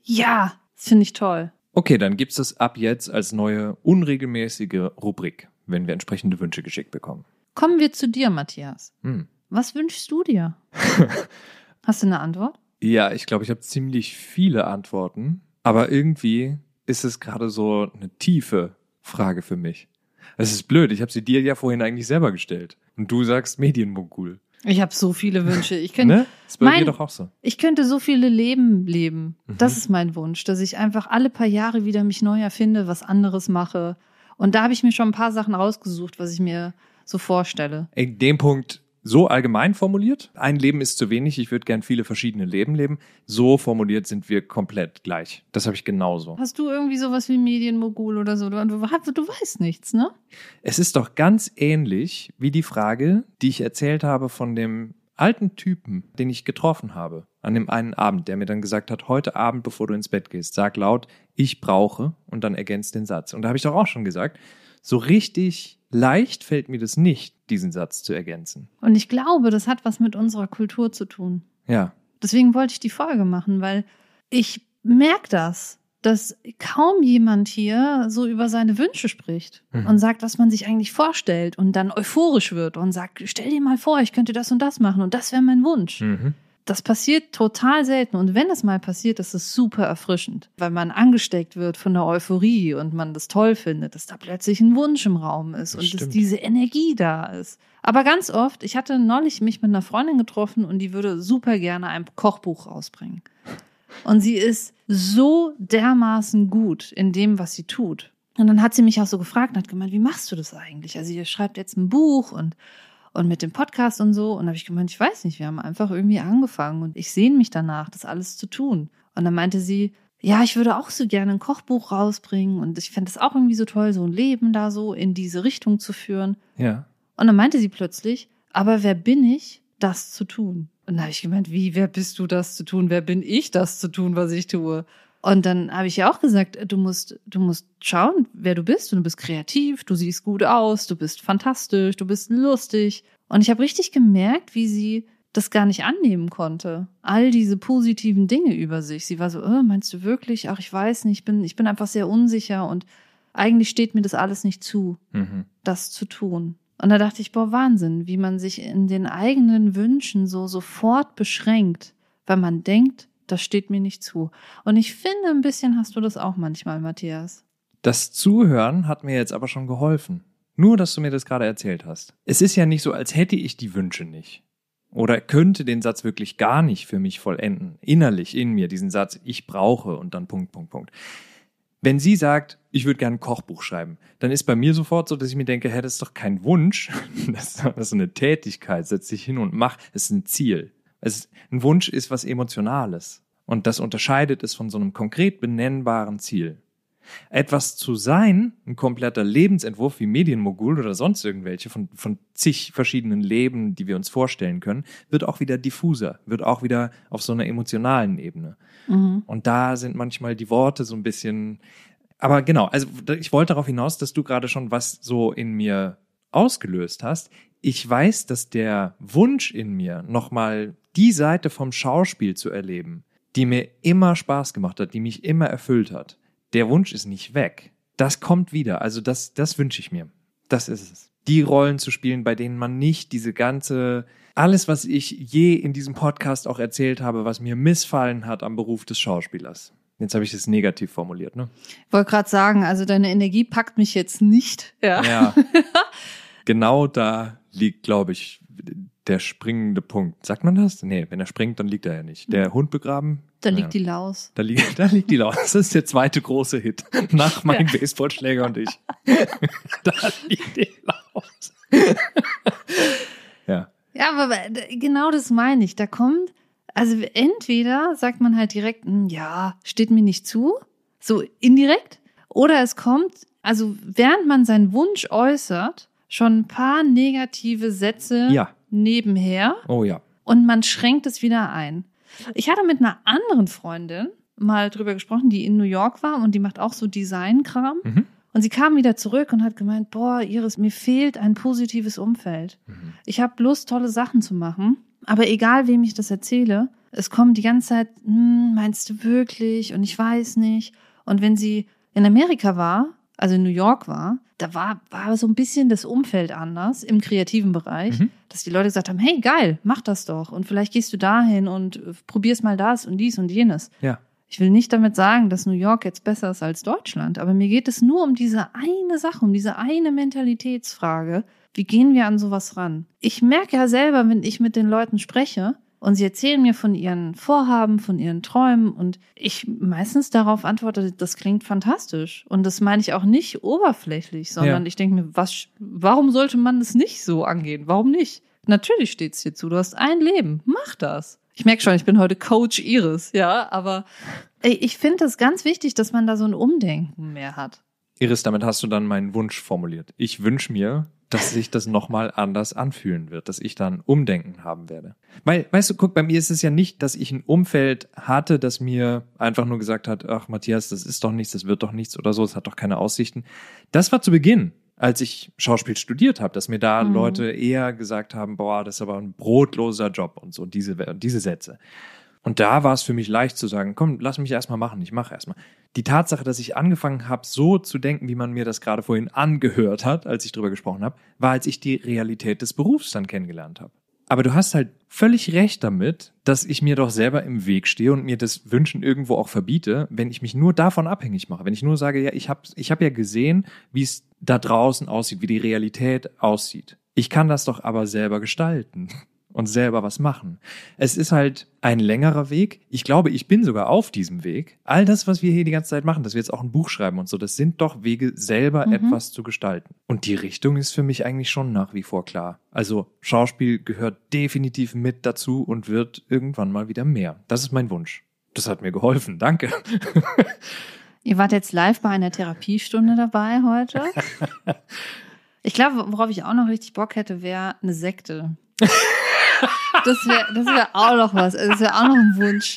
Ja, das finde ich toll. Okay, dann gibt's das ab jetzt als neue unregelmäßige Rubrik, wenn wir entsprechende Wünsche geschickt bekommen. Kommen wir zu dir, Matthias. Hm. Was wünschst du dir? Hast du eine Antwort? Ja, ich glaube, ich habe ziemlich viele Antworten, aber irgendwie ist es gerade so eine tiefe Frage für mich. Es ist blöd, ich habe sie dir ja vorhin eigentlich selber gestellt. Und du sagst Medienmogul. Ich habe so viele Wünsche. Ich könnte, Ne? Ist bei mein, dir doch auch so. Ich könnte so viele Leben leben. Mhm. Das ist mein Wunsch, dass ich einfach alle paar Jahre wieder mich neu erfinde, was anderes mache. Und da habe ich mir schon ein paar Sachen rausgesucht, was ich mir so vorstelle. In dem Punkt so allgemein formuliert, ein Leben ist zu wenig, ich würde gern viele verschiedene Leben leben. So formuliert sind wir komplett gleich. Das habe ich genauso. Hast du irgendwie sowas wie Medienmogul oder so? Du, du, du weißt nichts, ne? Es ist doch ganz ähnlich wie die Frage, die ich erzählt habe von dem alten Typen, den ich getroffen habe, an dem einen Abend, der mir dann gesagt hat, heute Abend, bevor du ins Bett gehst, sag laut, ich brauche, und dann ergänzt den Satz. Und da habe ich doch auch schon gesagt, so richtig leicht fällt mir das nicht, diesen Satz zu ergänzen. Und ich glaube, das hat was mit unserer Kultur zu tun. Ja. Deswegen wollte ich die Folge machen, weil ich merke das, dass kaum jemand hier so über seine Wünsche spricht Mhm. und sagt, was man sich eigentlich vorstellt und dann euphorisch wird und sagt, stell dir mal vor, ich könnte das und das machen und das wäre mein Wunsch. Mhm. Das passiert total selten und wenn es mal passiert, ist es super erfrischend, weil man angesteckt wird von der Euphorie und man das toll findet, dass da plötzlich ein Wunsch im Raum ist Das und dass stimmt. diese Energie da ist. Aber ganz oft, ich hatte neulich mich mit einer Freundin getroffen und die würde super gerne ein Kochbuch rausbringen. Und sie ist so dermaßen gut in dem, was sie tut. Und dann hat sie mich auch so gefragt und hat gemeint, wie machst du das eigentlich? Also ihr schreibt jetzt ein Buch und Und mit dem Podcast und so. Und da habe ich gemeint, ich weiß nicht, wir haben einfach irgendwie angefangen. Und ich sehne mich danach, das alles zu tun. Und dann meinte sie, ja, ich würde auch so gerne ein Kochbuch rausbringen. Und ich fände es auch irgendwie so toll, so ein Leben da so in diese Richtung zu führen. Ja. Und dann meinte sie plötzlich, aber wer bin ich, das zu tun? Und da habe ich gemeint, wie, wer bist du, das zu tun? Wer bin ich, das zu tun, was ich tue? Und dann habe ich ja auch gesagt, du musst, du musst schauen, wer du bist. Und du bist kreativ, du siehst gut aus, du bist fantastisch, du bist lustig. Und ich habe richtig gemerkt, wie sie das gar nicht annehmen konnte. All diese positiven Dinge über sich. Sie war so, oh, meinst du wirklich? Ach, ich weiß nicht, ich bin, ich bin einfach sehr unsicher und eigentlich steht mir das alles nicht zu, Mhm. das zu tun. Und da dachte ich, boah, Wahnsinn, wie man sich in den eigenen Wünschen so sofort beschränkt, weil man denkt, das steht mir nicht zu. Und ich finde, ein bisschen hast du das auch manchmal, Matthias. Das Zuhören hat mir jetzt aber schon geholfen. Nur, dass du mir das gerade erzählt hast. Es ist ja nicht so, als hätte ich die Wünsche nicht. Oder könnte den Satz wirklich gar nicht für mich vollenden. Innerlich in mir diesen Satz, ich brauche und dann Punkt, Punkt, Punkt. Wenn sie sagt, ich würde gerne ein Kochbuch schreiben, dann ist bei mir sofort so, dass ich mir denke, hä, das ist doch kein Wunsch. Das ist eine Tätigkeit, setz dich hin und mach. Es ist ein Ziel. Es ist, ein Wunsch ist was Emotionales. Und das unterscheidet es von so einem konkret benennbaren Ziel. Etwas zu sein, ein kompletter Lebensentwurf wie Medienmogul oder sonst irgendwelche von, von zig verschiedenen Leben, die wir uns vorstellen können, wird auch wieder diffuser, wird auch wieder auf so einer emotionalen Ebene. Mhm. Und da sind manchmal die Worte so ein bisschen, aber genau, also ich wollte darauf hinaus, dass du gerade schon was so in mir ausgelöst hast. Ich weiß, dass der Wunsch in mir, nochmal die Seite vom Schauspiel zu erleben, die mir immer Spaß gemacht hat, die mich immer erfüllt hat, der Wunsch ist nicht weg. Das kommt wieder. Also das, das wünsche ich mir. Das ist es. Die Rollen zu spielen, bei denen man nicht diese ganze, alles, was ich je in diesem Podcast auch erzählt habe, was mir missfallen hat am Beruf des Schauspielers. Jetzt habe ich das negativ formuliert, ne? Ich wollte gerade sagen, also deine Energie packt mich jetzt nicht. Ja. Ja. Genau da liegt, glaube ich, der springende Punkt. Sagt man das? Nee, wenn er springt, dann liegt er ja nicht. Der Hund begraben? Da Ja. liegt die Laus. Da liegt, da liegt die Laus. Das ist der zweite große Hit. Nach Mein Ja. Baseballschläger und ich. Da liegt die Laus. Ja. Ja, aber genau das meine ich. Da kommt, also entweder sagt man halt direkt, hm, ja, steht mir nicht zu, so indirekt, oder es kommt, also während man seinen Wunsch äußert, schon ein paar negative Sätze Ja. nebenher Oh ja. und man schränkt es wieder ein. Ich hatte mit einer anderen Freundin mal drüber gesprochen, die in New York war und die macht auch so Designkram. Mhm. Und sie kam wieder zurück und hat gemeint, boah, Iris, mir fehlt ein positives Umfeld. Mhm. Ich habe Lust, tolle Sachen zu machen, aber egal, wem ich das erzähle, es kommt die ganze Zeit, hm, meinst du wirklich? Und ich weiß nicht. Und wenn sie in Amerika war, also in New York war, da war, war so ein bisschen das Umfeld anders im kreativen Bereich, mhm. dass die Leute gesagt haben, hey, geil, mach das doch. Und vielleicht gehst du dahin und probierst mal das und dies und jenes. Ja. Ich will nicht damit sagen, dass New York jetzt besser ist als Deutschland, aber mir geht es nur um diese eine Sache, um diese eine Mentalitätsfrage. Wie gehen wir an sowas ran? Ich merke ja selber, wenn ich mit den Leuten spreche und sie erzählen mir von ihren Vorhaben, von ihren Träumen und ich meistens darauf antworte, das klingt fantastisch. Und das meine ich auch nicht oberflächlich, sondern ja. ich denke mir, was, warum sollte man es nicht so angehen? Warum nicht? Natürlich steht es dir zu, du hast ein Leben, mach das. Ich merke schon, ich bin heute Coach Iris, ja, aber ey, ich finde das ganz wichtig, dass man da so ein Umdenken mehr hat. Iris, damit hast du dann meinen Wunsch formuliert. Ich wünsche mir, dass sich das nochmal anders anfühlen wird, dass ich dann Umdenken haben werde. Weil, weißt du, guck, bei mir ist es ja nicht, dass ich ein Umfeld hatte, das mir einfach nur gesagt hat, ach Matthias, das ist doch nichts, das wird doch nichts oder so, es hat doch keine Aussichten. Das war zu Beginn, als ich Schauspiel studiert habe, dass mir da mhm. Leute eher gesagt haben, boah, das ist aber ein brotloser Job und so, diese, diese Sätze. Und da war es für mich leicht zu sagen, komm, lass mich erstmal machen, ich mache erstmal. Die Tatsache, dass ich angefangen habe, so zu denken, wie man mir das gerade vorhin angehört hat, als ich drüber gesprochen habe, war, als ich die Realität des Berufs dann kennengelernt habe. Aber du hast halt völlig recht damit, dass ich mir doch selber im Weg stehe und mir das Wünschen irgendwo auch verbiete, wenn ich mich nur davon abhängig mache. Wenn ich nur sage, ja, ich habe ich hab ja gesehen, wie es da draußen aussieht, wie die Realität aussieht. Ich kann das doch aber selber gestalten und selber was machen. Es ist halt ein längerer Weg. Ich glaube, ich bin sogar auf diesem Weg. All das, was wir hier die ganze Zeit machen, dass wir jetzt auch ein Buch schreiben und so, das sind doch Wege, selber mhm. etwas zu gestalten. Und die Richtung ist für mich eigentlich schon nach wie vor klar. Also Schauspiel gehört definitiv mit dazu und wird irgendwann mal wieder mehr. Das ist mein Wunsch. Das hat mir geholfen. Danke. Ihr wart jetzt live bei einer Therapiestunde dabei heute. Ich glaube, worauf ich auch noch richtig Bock hätte, wäre eine Sekte. Das wäre das wär auch noch was. Das wäre auch noch ein Wunsch.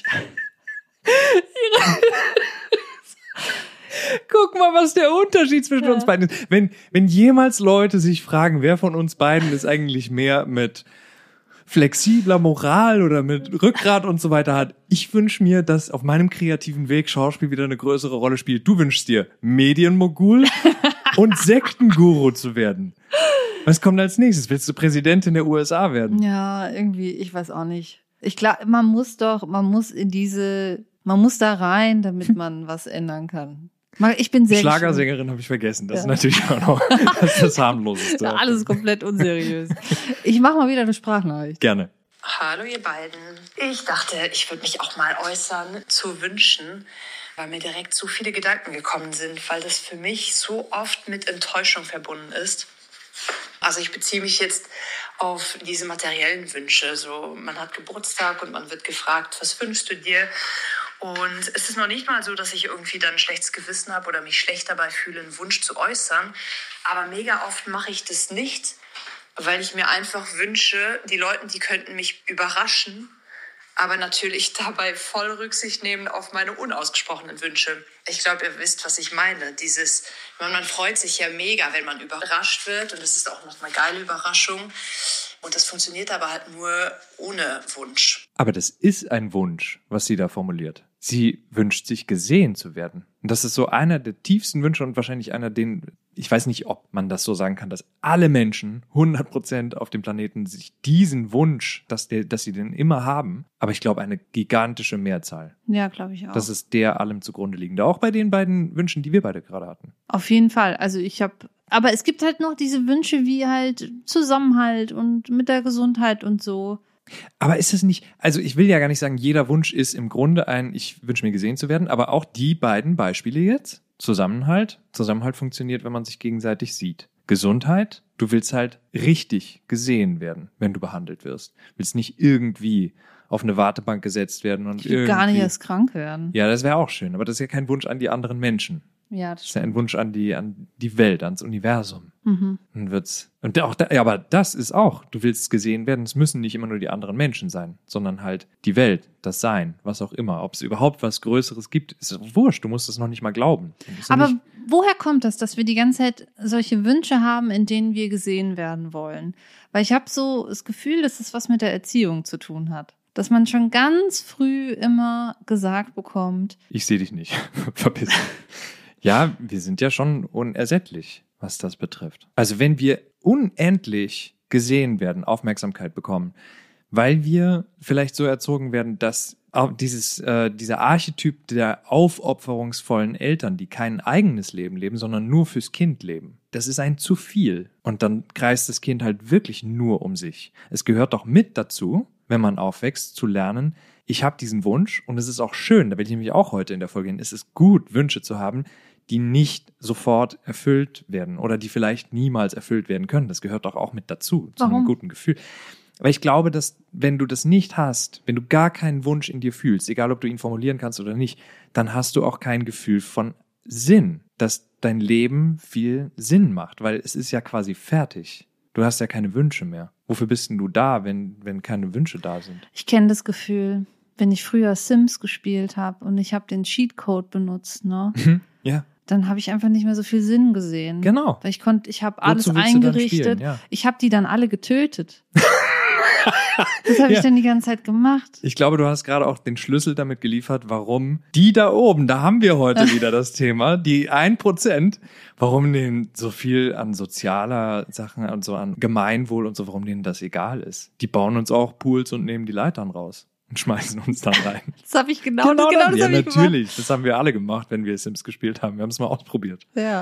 Guck mal, was der Unterschied zwischen ja. uns beiden ist. Wenn, wenn jemals Leute sich fragen, wer von uns beiden ist eigentlich mehr mit flexibler Moral oder mit Rückgrat und so weiter hat. Ich wünsche mir, dass auf meinem kreativen Weg Schauspiel wieder eine größere Rolle spielt. Du wünschst dir Medienmogul und Sektenguru zu werden. Was kommt als nächstes? Willst du Präsidentin der U S A werden? Ja, irgendwie, ich weiß auch nicht. Ich glaube, man muss doch, man muss in diese, man muss da rein, damit man was ändern kann. Ich bin sehr Schlagersängerin habe ich vergessen. Das ja. ist natürlich auch noch das, ist das harmloseste. Ja, alles komplett unseriös. Ich mache mal wieder eine Sprachnachricht. Gerne. Hallo ihr beiden. Ich dachte, ich würde mich auch mal äußern zu Wünschen, weil mir direkt so viele Gedanken gekommen sind, weil das für mich so oft mit Enttäuschung verbunden ist. Also ich beziehe mich jetzt auf diese materiellen Wünsche. So, man hat Geburtstag und man wird gefragt, was wünschst du dir? Und es ist noch nicht mal so, dass ich irgendwie dann ein schlechtes Gewissen habe oder mich schlecht dabei fühle, einen Wunsch zu äußern. Aber mega oft mache ich das nicht, weil ich mir einfach wünsche, die Leute, die könnten mich überraschen, aber natürlich dabei voll Rücksicht nehmen auf meine unausgesprochenen Wünsche. Ich glaube, ihr wisst, was ich meine. Dieses, man freut sich ja mega, wenn man überrascht wird und es ist auch noch eine geile Überraschung. Und das funktioniert aber halt nur ohne Wunsch. Aber das ist ein Wunsch, was sie da formuliert. Sie wünscht sich, gesehen zu werden. Und das ist so einer der tiefsten Wünsche und wahrscheinlich einer, den, ich weiß nicht, ob man das so sagen kann, dass alle Menschen hundert Prozent auf dem Planeten sich diesen Wunsch, dass, der, dass sie den immer haben, aber ich glaube, eine gigantische Mehrzahl. Ja, glaube ich auch. Das ist der allem zugrunde liegende. Auch bei den beiden Wünschen, die wir beide gerade hatten. Auf jeden Fall. Also ich habe, aber es gibt halt noch diese Wünsche wie halt Zusammenhalt und mit der Gesundheit und so. Aber ist es nicht, also ich will ja gar nicht sagen, jeder Wunsch ist im Grunde ein, ich wünsche mir gesehen zu werden, aber auch die beiden Beispiele jetzt, Zusammenhalt, Zusammenhalt funktioniert, wenn man sich gegenseitig sieht. Gesundheit, du willst halt richtig gesehen werden, wenn du behandelt wirst. Willst nicht irgendwie auf eine Wartebank gesetzt werden und ich will irgendwie gar nicht erst krank werden. Ja, das wäre auch schön, aber das ist ja kein Wunsch an die anderen Menschen. Ja, das, das ist ja ein Wunsch an die, an die Welt, ans Universum. Mhm. Und wird's, und auch da, ja, aber das ist auch, du willst gesehen werden, es müssen nicht immer nur die anderen Menschen sein, sondern halt die Welt, das Sein, was auch immer. Ob es überhaupt was Größeres gibt, ist wurscht, du musst es noch nicht mal glauben. Aber woher kommt das, dass wir die ganze Zeit solche Wünsche haben, in denen wir gesehen werden wollen? Weil ich habe so das Gefühl, dass es was mit der Erziehung zu tun hat. dass man schon ganz früh immer gesagt bekommt, Ich sehe dich nicht. Verpiss dich. Ja, wir sind ja schon unersättlich, was das betrifft. Also wenn wir unendlich gesehen werden, Aufmerksamkeit bekommen, weil wir vielleicht so erzogen werden, dass auch dieses, äh, dieser Archetyp der aufopferungsvollen Eltern, die kein eigenes Leben leben, sondern nur fürs Kind leben, das ist ein zu viel. Und dann kreist das Kind halt wirklich nur um sich. Es gehört doch mit dazu, wenn man aufwächst, zu lernen, ich habe diesen Wunsch und es ist auch schön, da will ich nämlich auch heute in der Folge hin, es ist gut, Wünsche zu haben, die nicht sofort erfüllt werden oder die vielleicht niemals erfüllt werden können. Das gehört doch auch mit dazu, zu Warum? einem guten Gefühl. Weil ich glaube, dass wenn du das nicht hast, wenn du gar keinen Wunsch in dir fühlst, egal ob du ihn formulieren kannst oder nicht, dann hast du auch kein Gefühl von Sinn, dass dein Leben viel Sinn macht, weil es ist ja quasi fertig. Du hast ja keine Wünsche mehr. Wofür bist denn du da, wenn, wenn keine Wünsche da sind? ich kenne das Gefühl, wenn ich früher Sims gespielt habe und ich habe den Cheatcode benutzt, ne, Ja, dann habe ich einfach nicht mehr so viel Sinn gesehen. genau. Weil ich konnte, ich habe alles Wozu willst du dann eingerichtet. spielen? Ja. Ich habe die dann alle getötet. Das habe ich Ja. dann die ganze Zeit gemacht. Ich glaube, du hast gerade auch den Schlüssel damit geliefert, warum die da oben, da haben wir heute wieder das Thema, die ein Prozent, warum denen so viel an sozialer Sachen und so an Gemeinwohl und so, warum denen das egal ist. Die bauen uns auch Pools und nehmen die Leitern raus und schmeißen uns dann rein. Das habe ich genau, genau, das, das ja, habe ich gemacht. natürlich. Das haben wir alle gemacht, wenn wir Sims gespielt haben. Wir haben es mal ausprobiert. Ja.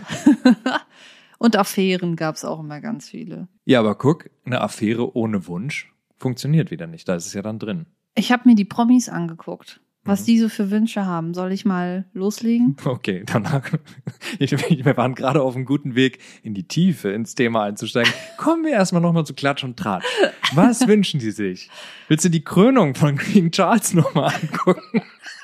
Und Affären gab es auch immer ganz viele. Ja, aber guck, eine Affäre ohne Wunsch funktioniert wieder nicht. Da ist es ja dann drin. Ich habe mir die Promis angeguckt, was Mhm. die so für Wünsche haben. Soll ich mal loslegen? Okay, danach. Ich, wir waren gerade auf einem guten Weg in die Tiefe, ins Thema einzusteigen. Kommen wir erstmal nochmal zu Klatsch und Tratsch. Was wünschen die sich? Willst du die Krönung von King Charles nochmal angucken?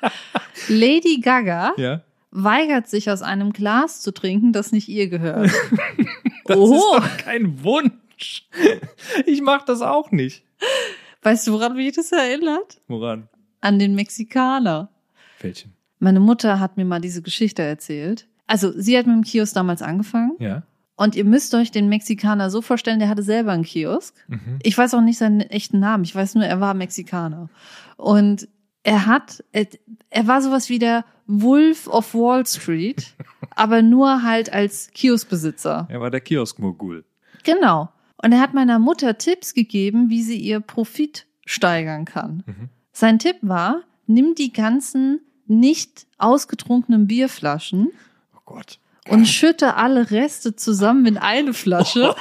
Lady Gaga Ja. weigert sich aus einem Glas zu trinken, das nicht ihr gehört. Das Oh. ist doch kein Wunsch. Ich mach das auch nicht. Weißt du, woran mich das erinnert? Woran? An den Mexikaner. Welchen? Meine Mutter hat mir mal diese Geschichte erzählt. Also sie hat mit dem Kiosk damals angefangen. Ja. Und ihr müsst euch den Mexikaner so vorstellen, der hatte selber einen Kiosk. Mhm. Ich weiß auch nicht seinen echten Namen. Ich weiß nur, er war Mexikaner. Und er hat, er, er war sowas wie der Wolf of Wall Street, aber nur halt als Kioskbesitzer. Er war der Kioskmogul. Genau. Und er hat meiner Mutter Tipps gegeben, wie sie ihr Profit steigern kann. Mhm. Sein Tipp war, nimm die ganzen nicht ausgetrunkenen Bierflaschen Oh Gott. und schütte alle Reste zusammen in eine Flasche.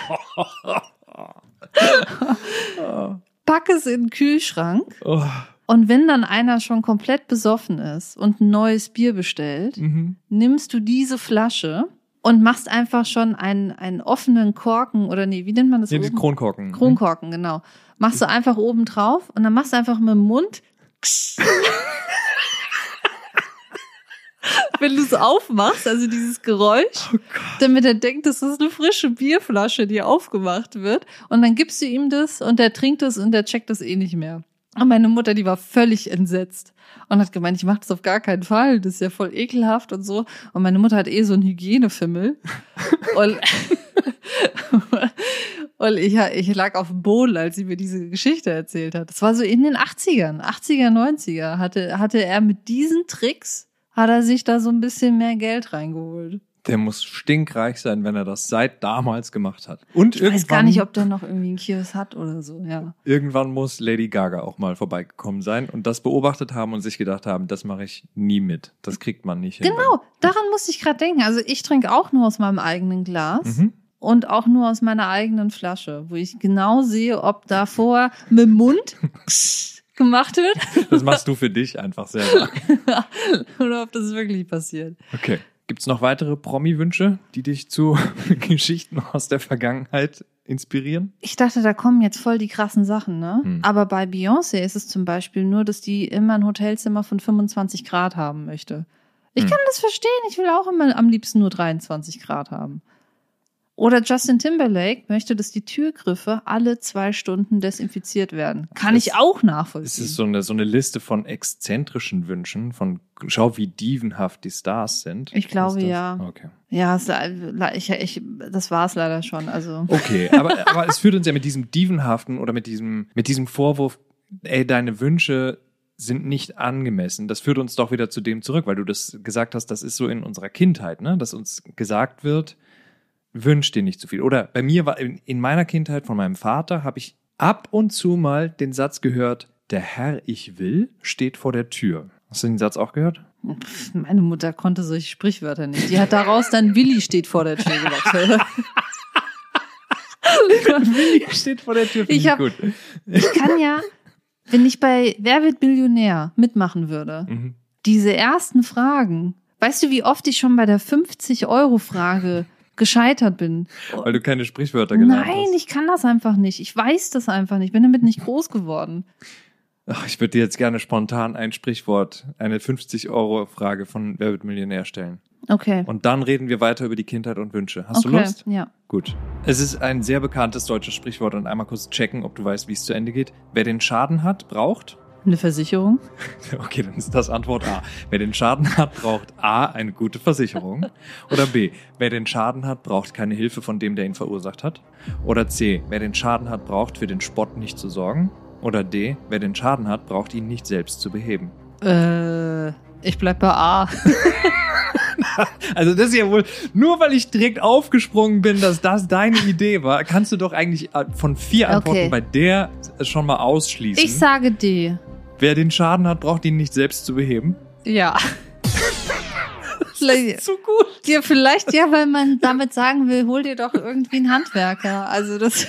Pack es in den Kühlschrank. Oh. Und wenn dann einer schon komplett besoffen ist und ein neues Bier bestellt, Mhm. nimmst du diese Flasche und machst einfach schon einen, einen offenen Korken oder nee, wie nennt man das? Ja, diese oben? Kronkorken. Kronkorken, genau. Machst du einfach oben drauf und dann machst du einfach mit dem Mund. Wenn du es aufmachst, also dieses Geräusch, damit er denkt, das ist eine frische Bierflasche, die aufgemacht wird. Und dann gibst du ihm das und der trinkt es und der checkt das eh nicht mehr. Und meine Mutter, die war völlig entsetzt und hat gemeint, ich mach das auf gar keinen Fall, das ist ja voll ekelhaft und so. Und meine Mutter hat eh so einen Hygienefimmel. und und ich, ich lag auf dem Boden, als sie mir diese Geschichte erzählt hat. Das war so in den achtzigern, achtziger, neunziger, hatte, hatte er mit diesen Tricks, hat er sich da so ein bisschen mehr Geld reingeholt. Der muss stinkreich sein, wenn er das seit damals gemacht hat. Und Ich irgendwann, weiß gar nicht, ob der noch irgendwie einen Kiosk hat oder so, ja. irgendwann muss Lady Gaga auch mal vorbeigekommen sein und das beobachtet haben und sich gedacht haben, das mache ich nie mit. Das kriegt man nicht hin. Genau, daran musste ich gerade denken. Also ich trinke auch nur aus meinem eigenen Glas. Mhm. Und auch nur aus meiner eigenen Flasche, wo ich genau sehe, ob davor mit dem Mund gemacht wird Das machst du für dich einfach selber. oder ob das wirklich passiert. Okay. Gibt's noch weitere Promi-Wünsche, die dich zu Geschichten aus der Vergangenheit inspirieren? Ich dachte, da kommen jetzt voll die krassen Sachen, ne? Hm. Aber bei Beyoncé ist es zum Beispiel nur, dass die immer ein Hotelzimmer von fünfundzwanzig Grad haben möchte. Ich Hm. kann das verstehen. Ich will auch immer am liebsten nur dreiundzwanzig Grad haben. Oder Justin Timberlake möchte, dass die Türgriffe alle zwei Stunden desinfiziert werden. Kann Das- ich auch Es nachvollziehen. ist so eine, so eine Liste von exzentrischen Wünschen, von schau, wie dievenhaft die Stars sind. Ich glaube, Ist das? ja. Okay. Ja, es, ich, ich, das war's leider schon. Also Okay, aber, aber es führt uns ja mit diesem dievenhaften oder mit diesem, mit diesem Vorwurf ey, deine Wünsche sind nicht angemessen. Das führt uns doch wieder zu dem zurück, weil du das gesagt hast, das ist so in unserer Kindheit, ne? Dass uns gesagt wird, wünsch dir nicht zu viel. Oder bei mir war in, in meiner Kindheit von meinem Vater habe ich ab und zu mal den Satz gehört, der Herr, ich will, steht vor der Tür. Hast du den Satz auch gehört? Pff, meine Mutter konnte solche Sprichwörter nicht. Die hat daraus dann Willi steht vor der Tür gesagt. Willi steht vor der Tür, finde ich, ich hab, gut. Ich kann ja, wenn ich bei Wer wird Millionär mitmachen würde, mhm. diese ersten Fragen, weißt du, wie oft ich schon bei der fünfzig-Euro-Frage gescheitert bin? Weil du keine Sprichwörter gelernt Nein, hast. Nein, ich kann das einfach nicht. Ich weiß das einfach nicht. Ich bin damit nicht groß geworden. Ach, ich würde dir jetzt gerne spontan ein Sprichwort, eine fünfzig-Euro-Frage von Wer wird Millionär stellen. Okay. Und dann reden wir weiter über die Kindheit und Wünsche. Hast okay. du Lust? Ja. Gut. Es ist ein sehr bekanntes deutsches Sprichwort und einmal kurz checken, ob du weißt, wie es zu Ende geht. Wer den Schaden hat, braucht... Eine Versicherung? Okay, dann ist das Antwort A. Wer den Schaden hat, braucht A, eine gute Versicherung. Oder B, wer den Schaden hat, braucht keine Hilfe von dem, der ihn verursacht hat. Oder C, wer den Schaden hat, braucht für den Spott nicht zu sorgen. Oder D, wer den Schaden hat, braucht ihn nicht selbst zu beheben. Äh, ich bleib bei A. Also das ist ja wohl, nur weil ich direkt aufgesprungen bin, dass das deine Idee war, kannst du doch eigentlich von vier Antworten okay. bei der schon mal ausschließen. Ich sage D. Wer den Schaden hat, braucht ihn nicht selbst zu beheben. Ja. Das ist so gut. Ja, vielleicht ja, weil man damit sagen will, hol dir doch irgendwie einen Handwerker. Also das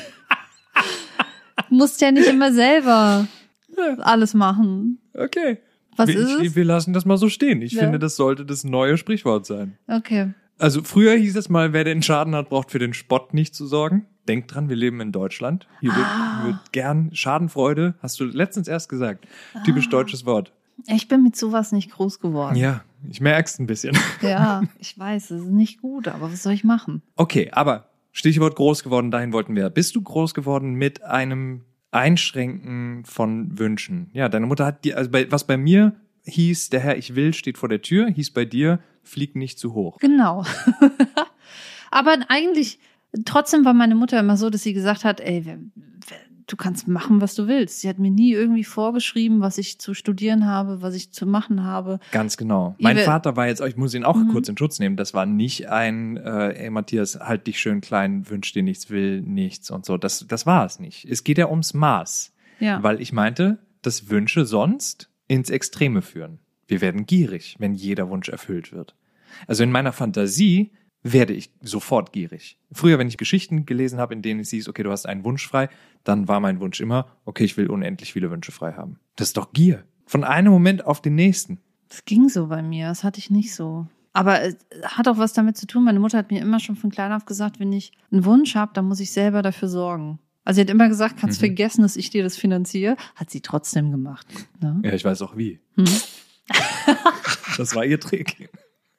musst ja nicht immer selber alles machen. Okay. Was wir, ist ich, es? Wir lassen das mal so stehen. Ich ja. finde, das sollte das neue Sprichwort sein. Okay. Also früher hieß es mal, wer den Schaden hat, braucht für den Spott nicht zu sorgen. Denk dran, wir leben in Deutschland. Hier wird, ah. wird gern Schadenfreude, hast du letztens erst gesagt. Typisch ah. deutsches Wort. Ich bin mit sowas nicht groß geworden. Ja, ich merk's ein bisschen. Ja, ich weiß, es ist nicht gut, aber was soll ich machen? Okay, aber Stichwort groß geworden, dahin wollten wir. Bist du groß geworden mit einem Einschränken von Wünschen? Ja, deine Mutter hat dir, also bei, was bei mir hieß, der Herr, ich will, steht vor der Tür, hieß bei dir, flieg nicht zu hoch. Genau. Aber eigentlich, trotzdem war meine Mutter immer so, dass sie gesagt hat, ey, wer, wer, du kannst machen, was du willst. Sie hat mir nie irgendwie vorgeschrieben, was ich zu studieren habe, was ich zu machen habe. Ganz genau. Mein Ihr Vater war jetzt, ich muss ihn auch mhm. kurz in Schutz nehmen, das war nicht ein, äh, ey Matthias, halt dich schön klein, wünsch dir nichts, will nichts und so. Das, das war es nicht. Es geht ja ums Maß. Ja. Weil ich meinte, dass Wünsche sonst ins Extreme führen. Wir werden gierig, wenn jeder Wunsch erfüllt wird. Also in meiner Fantasie werde ich sofort gierig. Früher, wenn ich Geschichten gelesen habe, in denen es hieß, okay, du hast einen Wunsch frei, dann war mein Wunsch immer, okay, ich will unendlich viele Wünsche frei haben. Das ist doch Gier. Von einem Moment auf den nächsten. Das ging so bei mir, das hatte ich nicht so. Aber es hat auch was damit zu tun, meine Mutter hat mir immer schon von klein auf gesagt, wenn ich einen Wunsch habe, dann muss ich selber dafür sorgen. Also sie hat immer gesagt, kannst mhm. vergessen, dass ich dir das finanziere. Hat sie trotzdem gemacht. Ne? Ja, ich weiß auch wie. Hm? Das war ihr Trick.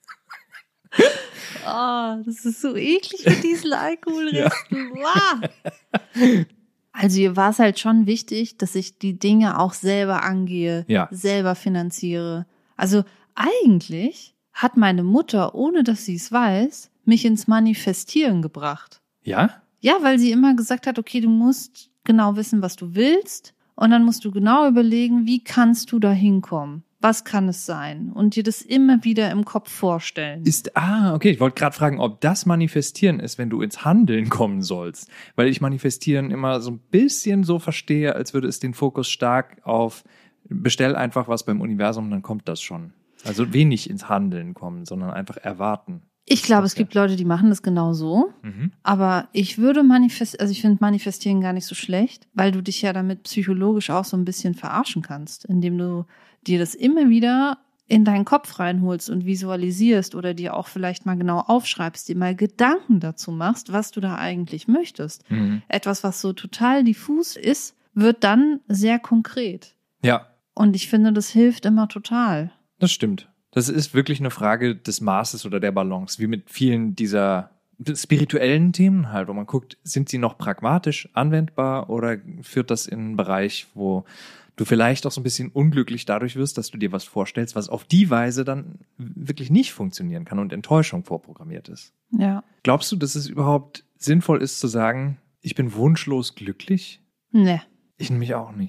Oh, das ist so eklig mit diesen Alkoholresten. Ja. Wow. Also ihr war es halt schon wichtig, dass ich die Dinge auch selber angehe, ja. selber finanziere. Also eigentlich hat meine Mutter, ohne dass sie es weiß, mich ins Manifestieren gebracht. Ja? Ja, weil sie immer gesagt hat, okay, du musst genau wissen, was du willst und dann musst du genau überlegen, wie kannst du da hinkommen? Was kann es sein? Und dir das immer wieder im Kopf vorstellen. Ist, ah, okay, ich wollte gerade fragen, ob das Manifestieren ist, wenn du ins Handeln kommen sollst. Weil ich Manifestieren immer so ein bisschen so verstehe, als würde es den Fokus stark auf bestell einfach was beim Universum, dann kommt das schon. Also wenig ins Handeln kommen, sondern einfach erwarten. Ich glaube, es gibt Leute, die machen das genau so. Mhm. Aber ich würde manifestieren, also ich finde Manifestieren gar nicht so schlecht, weil du dich ja damit psychologisch auch so ein bisschen verarschen kannst, indem du dir das immer wieder in deinen Kopf reinholst und visualisierst oder dir auch vielleicht mal genau aufschreibst, dir mal Gedanken dazu machst, was du da eigentlich möchtest. Mhm. Etwas, was so total diffus ist, wird dann sehr konkret. Ja. Und ich finde, das hilft immer total. Das stimmt. Das ist wirklich eine Frage des Maßes oder der Balance, wie mit vielen dieser spirituellen Themen halt, wo man guckt, sind sie noch pragmatisch anwendbar oder führt das in einen Bereich, wo du vielleicht auch so ein bisschen unglücklich dadurch wirst, dass du dir was vorstellst, was auf die Weise dann wirklich nicht funktionieren kann und Enttäuschung vorprogrammiert ist. Ja. Glaubst du, dass es überhaupt sinnvoll ist zu sagen, ich bin wunschlos glücklich? Nee. Ich nämlich auch nicht.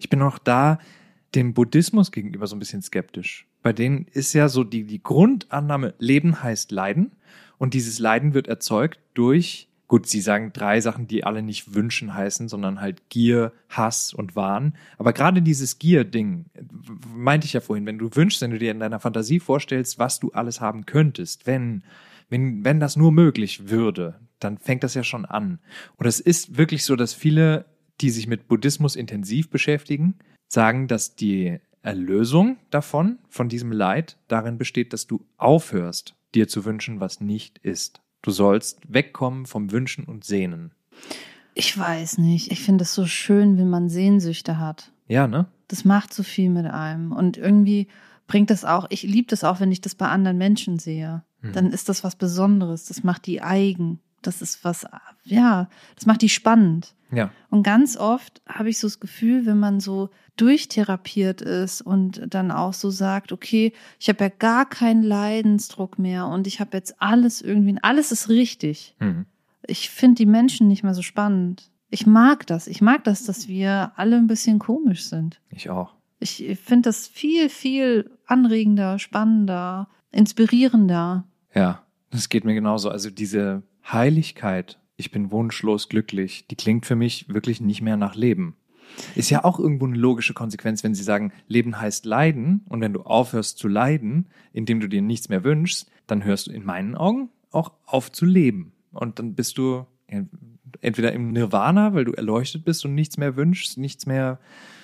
Ich bin auch da dem Buddhismus gegenüber so ein bisschen skeptisch. Bei denen ist ja so die, die Grundannahme, Leben heißt Leiden. Und dieses Leiden wird erzeugt durch, gut, sie sagen drei Sachen, die alle nicht wünschen heißen, sondern halt Gier, Hass und Wahn. Aber gerade dieses Gier-Ding, meinte ich ja vorhin, wenn du wünschst, wenn du dir in deiner Fantasie vorstellst, was du alles haben könntest, wenn, wenn, wenn das nur möglich würde, dann fängt das ja schon an. Und es ist wirklich so, dass viele, die sich mit Buddhismus intensiv beschäftigen, sagen, dass die Erlösung davon, von diesem Leid, darin besteht, dass du aufhörst, dir zu wünschen, was nicht ist. Du sollst wegkommen vom Wünschen und Sehnen. Ich weiß nicht. Ich finde es so schön, wenn man Sehnsüchte hat. Ja, ne? Das macht so viel mit einem. Und irgendwie bringt das auch, ich liebe das auch, wenn ich das bei anderen Menschen sehe. Hm. Dann ist das was Besonderes. Das macht die eigen. Das ist was, ja, das macht die spannend. Ja. Und ganz oft habe ich so das Gefühl, wenn man so durchtherapiert ist und dann auch so sagt, okay, ich habe ja gar keinen Leidensdruck mehr und ich habe jetzt alles irgendwie, alles ist richtig. Mhm. Ich finde die Menschen nicht mehr so spannend. Ich mag das. Ich mag das, dass wir alle ein bisschen komisch sind. Ich auch. Ich finde das viel, viel anregender, spannender, inspirierender. Ja, das geht mir genauso. Also diese Heiligkeit, ich bin wunschlos glücklich, die klingt für mich wirklich nicht mehr nach Leben. Ist ja auch irgendwo eine logische Konsequenz, wenn sie sagen, Leben heißt Leiden, und wenn du aufhörst zu leiden, indem du dir nichts mehr wünschst, dann hörst du in meinen Augen auch auf zu leben. Und dann bist du entweder im Nirvana, weil du erleuchtet bist und nichts mehr wünschst, nichts mehr,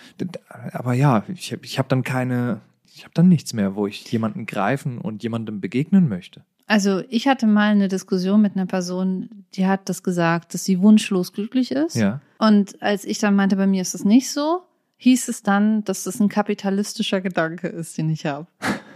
aber ja, ich habe ich hab dann keine, ich habe dann nichts mehr, wo ich jemanden greifen und jemandem begegnen möchte. Also ich hatte mal eine Diskussion mit einer Person, die hat das gesagt, dass sie wunschlos glücklich ist. Ja. Und als ich dann meinte, bei mir ist das nicht so, hieß es dann, dass das ein kapitalistischer Gedanke ist, den ich habe.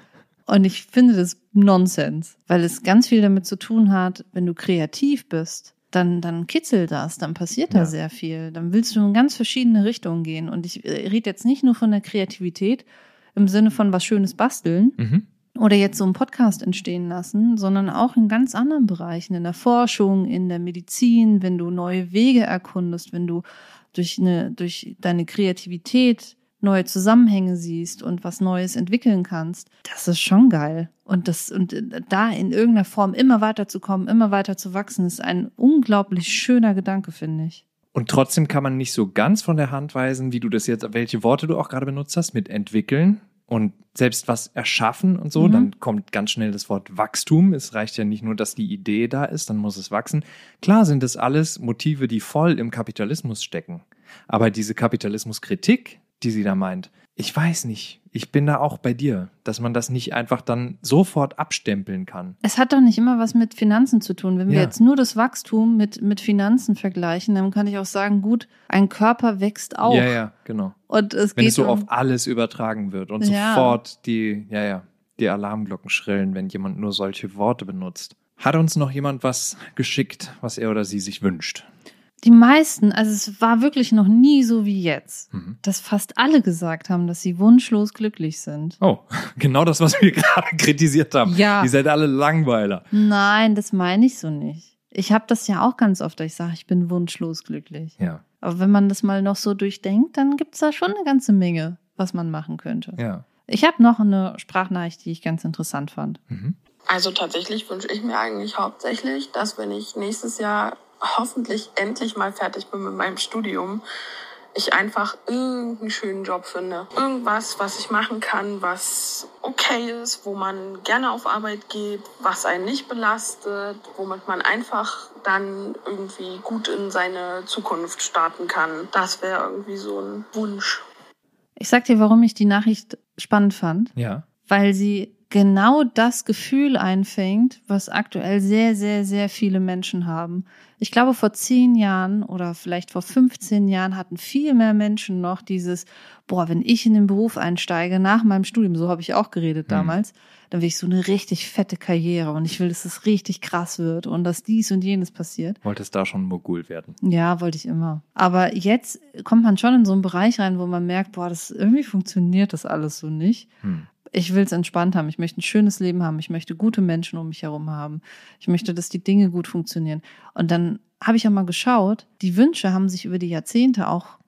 Und ich finde das Nonsens, weil es ganz viel damit zu tun hat, wenn du kreativ bist, dann, dann kitzelt das, dann passiert da ja. sehr viel. Dann willst du in ganz verschiedene Richtungen gehen. Und ich rede jetzt nicht nur von der Kreativität im Sinne von was Schönes basteln, mhm. oder jetzt so einen Podcast entstehen lassen, sondern auch in ganz anderen Bereichen, in der Forschung, in der Medizin, wenn du neue Wege erkundest, wenn du durch eine, durch deine Kreativität neue Zusammenhänge siehst und was Neues entwickeln kannst. Das ist schon geil. Und das, und da in irgendeiner Form immer weiter zu kommen, immer weiter zu wachsen, ist ein unglaublich schöner Gedanke, finde ich. Und trotzdem kann man nicht so ganz von der Hand weisen, wie du das jetzt, welche Worte du auch gerade benutzt hast, mit entwickeln. Und selbst was erschaffen und so, mhm. dann kommt ganz schnell das Wort Wachstum. Es reicht ja nicht nur, dass die Idee da ist, dann muss es wachsen. Klar sind das alles Motive, die voll im Kapitalismus stecken. Aber diese Kapitalismuskritik, die sie da meint, ich weiß nicht. Ich bin da auch bei dir, dass man das nicht einfach dann sofort abstempeln kann. Es hat doch nicht immer was mit Finanzen zu tun. Wenn wir ja. jetzt nur das Wachstum mit, mit Finanzen vergleichen, dann kann ich auch sagen, gut, ein Körper wächst auch. Ja, ja, genau. Und es wenn geht es so um, auf alles übertragen wird und ja. sofort die, ja, ja, die Alarmglocken schrillen, wenn jemand nur solche Worte benutzt. Hat uns noch jemand was geschickt, was er oder sie sich wünscht? Die meisten, also es war wirklich noch nie so wie jetzt, mhm. dass fast alle gesagt haben, dass sie wunschlos glücklich sind. Oh, genau das, was wir gerade kritisiert haben. Ja. Die seid alle Langweiler. Nein, das meine ich so nicht. Ich habe das ja auch ganz oft, dass ich sage, ich bin wunschlos glücklich. Ja. Aber wenn man das mal noch so durchdenkt, dann gibt's da schon eine ganze Menge, was man machen könnte. Ja. Ich habe noch eine Sprachnachricht, die ich ganz interessant fand. Mhm. Also tatsächlich wünsche ich mir eigentlich hauptsächlich, dass wenn ich nächstes Jahr hoffentlich endlich mal fertig bin mit meinem Studium, ich einfach irgendeinen schönen Job finde. Irgendwas, was ich machen kann, was okay ist, wo man gerne auf Arbeit geht, was einen nicht belastet, womit man einfach dann irgendwie gut in seine Zukunft starten kann. Das wäre irgendwie so ein Wunsch. Ich sag dir, warum ich die Nachricht spannend fand. Ja. Weil sie genau das Gefühl einfängt, was aktuell sehr, sehr, sehr viele Menschen haben. Ich glaube, vor zehn Jahren oder vielleicht vor fünfzehn Jahren hatten viel mehr Menschen noch dieses, boah, wenn ich in den Beruf einsteige, nach meinem Studium, so habe ich auch geredet mhm. damals, dann will ich so eine richtig fette Karriere und ich will, dass es richtig krass wird und dass dies und jenes passiert. Wolltest da schon Mogul werden? Ja, wollte ich immer. Aber jetzt kommt man schon in so einen Bereich rein, wo man merkt, boah, das irgendwie funktioniert das alles so nicht. Hm. Ich will es entspannt haben. Ich möchte ein schönes Leben haben. Ich möchte gute Menschen um mich herum haben. Ich möchte, dass die Dinge gut funktionieren. Und dann habe ich auch mal geschaut, die Wünsche haben sich über die Jahrzehnte auch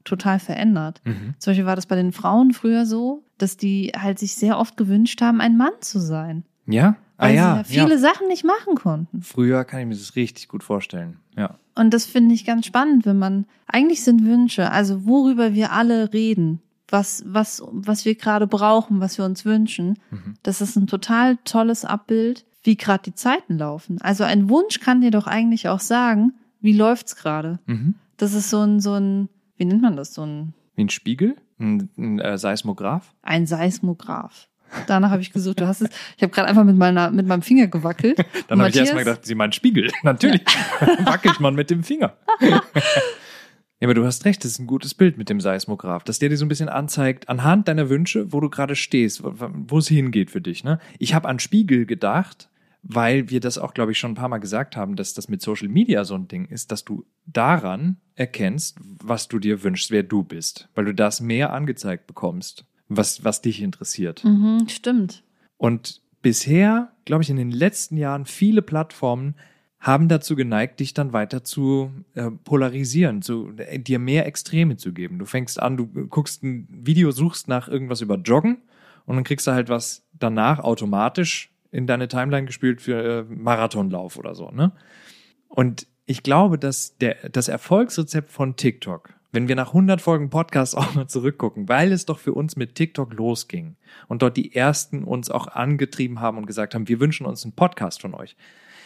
total verändert. Mhm. Zum Beispiel war das bei den Frauen früher so, dass die halt sich sehr oft gewünscht haben, ein Mann zu sein. Ja? Ah Weil ja, sie ja viele ja. Sachen nicht machen konnten. Früher kann ich mir das richtig gut vorstellen. Ja. Und das finde ich ganz spannend, wenn man, eigentlich sind Wünsche, also worüber wir alle reden, was, was, was wir gerade brauchen, was wir uns wünschen, Mhm. das ist ein total tolles Abbild, wie gerade die Zeiten laufen. Also ein Wunsch kann dir doch eigentlich auch sagen, wie läuft's gerade? Mhm. Das ist so ein, so ein, wie nennt man das, so ein, Wie ein Spiegel? Ein, ein äh, Seismograph? ein Seismograph. Danach habe ich gesucht, du hast es, ich habe gerade einfach mit meiner, mit meinem Finger gewackelt. Dann habe ich Matthias- erstmal gedacht, sie meinen Spiegel. Natürlich. Wackelt man mit dem Finger. Ja, aber du hast recht, das ist ein gutes Bild mit dem Seismograph, dass der dir so ein bisschen anzeigt, anhand deiner Wünsche, wo du gerade stehst, wo, wo es hingeht für dich. Ne? Ich habe an Spiegel gedacht, weil wir das auch, glaube ich, schon ein paar Mal gesagt haben, dass das mit Social Media so ein Ding ist, dass du daran erkennst, was du dir wünschst, wer du bist, weil du das mehr angezeigt bekommst, was, was dich interessiert. Mhm, stimmt. Und bisher, glaube ich, in den letzten Jahren viele Plattformen haben dazu geneigt, dich dann weiter zu äh, polarisieren, zu, äh, dir mehr Extreme zu geben. Du fängst an, du guckst ein Video, suchst nach irgendwas über Joggen und dann kriegst du halt was danach automatisch in deine Timeline gespielt für äh, Marathonlauf oder so, ne? Und ich glaube, dass der, das Erfolgsrezept von TikTok, wenn wir nach hundert Folgen Podcast auch mal zurückgucken, weil es doch für uns mit TikTok losging und dort die ersten uns auch angetrieben haben und gesagt haben, wir wünschen uns einen Podcast von euch.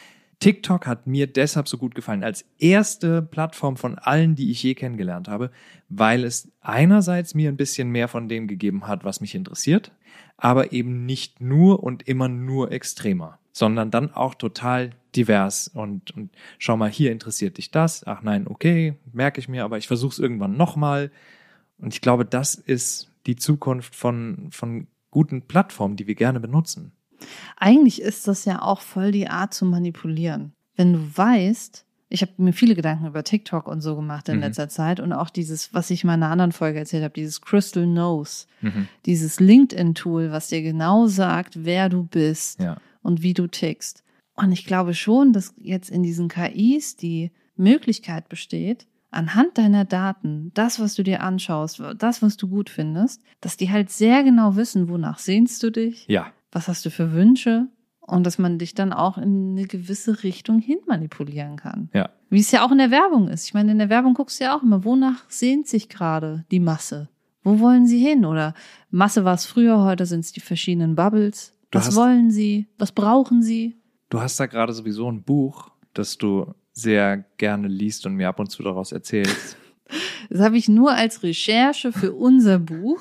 TikTok hat mir deshalb so gut gefallen, als erste Plattform von allen, die ich je kennengelernt habe, weil es einerseits mir ein bisschen mehr von dem gegeben hat, was mich interessiert, aber eben nicht nur und immer nur extremer, sondern dann auch total divers und, und schau mal, hier interessiert dich das, ach nein, okay, merke ich mir, aber ich versuche es irgendwann nochmal. Und ich glaube, das ist die Zukunft von, von guten Plattformen, die wir gerne benutzen. Eigentlich ist das ja auch voll die Art zu manipulieren. Wenn du weißt, ich habe mir viele Gedanken über TikTok und so gemacht in Mhm. letzter Zeit und auch dieses, was ich in meiner anderen Folge erzählt habe, dieses Crystal Knows, Mhm. dieses LinkedIn-Tool, was dir genau sagt, wer du bist Ja. und wie du tickst. Und ich glaube schon, dass jetzt in diesen K Is die Möglichkeit besteht, anhand deiner Daten, das, was du dir anschaust, das, was du gut findest, dass die halt sehr genau wissen, wonach sehnst du dich, Ja. was hast du für Wünsche und dass man dich dann auch in eine gewisse Richtung hin manipulieren kann. Ja. Wie es ja auch in der Werbung ist. Ich meine, in der Werbung guckst du ja auch immer, wonach sehnt sich gerade die Masse? Wo wollen sie hin? Oder Masse war es früher, heute sind es die verschiedenen Bubbles. Du Was hast- wollen sie? Was brauchen sie? Du hast da gerade sowieso ein Buch, das du sehr gerne liest und mir ab und zu daraus erzählst. Das habe ich nur als Recherche für unser Buch.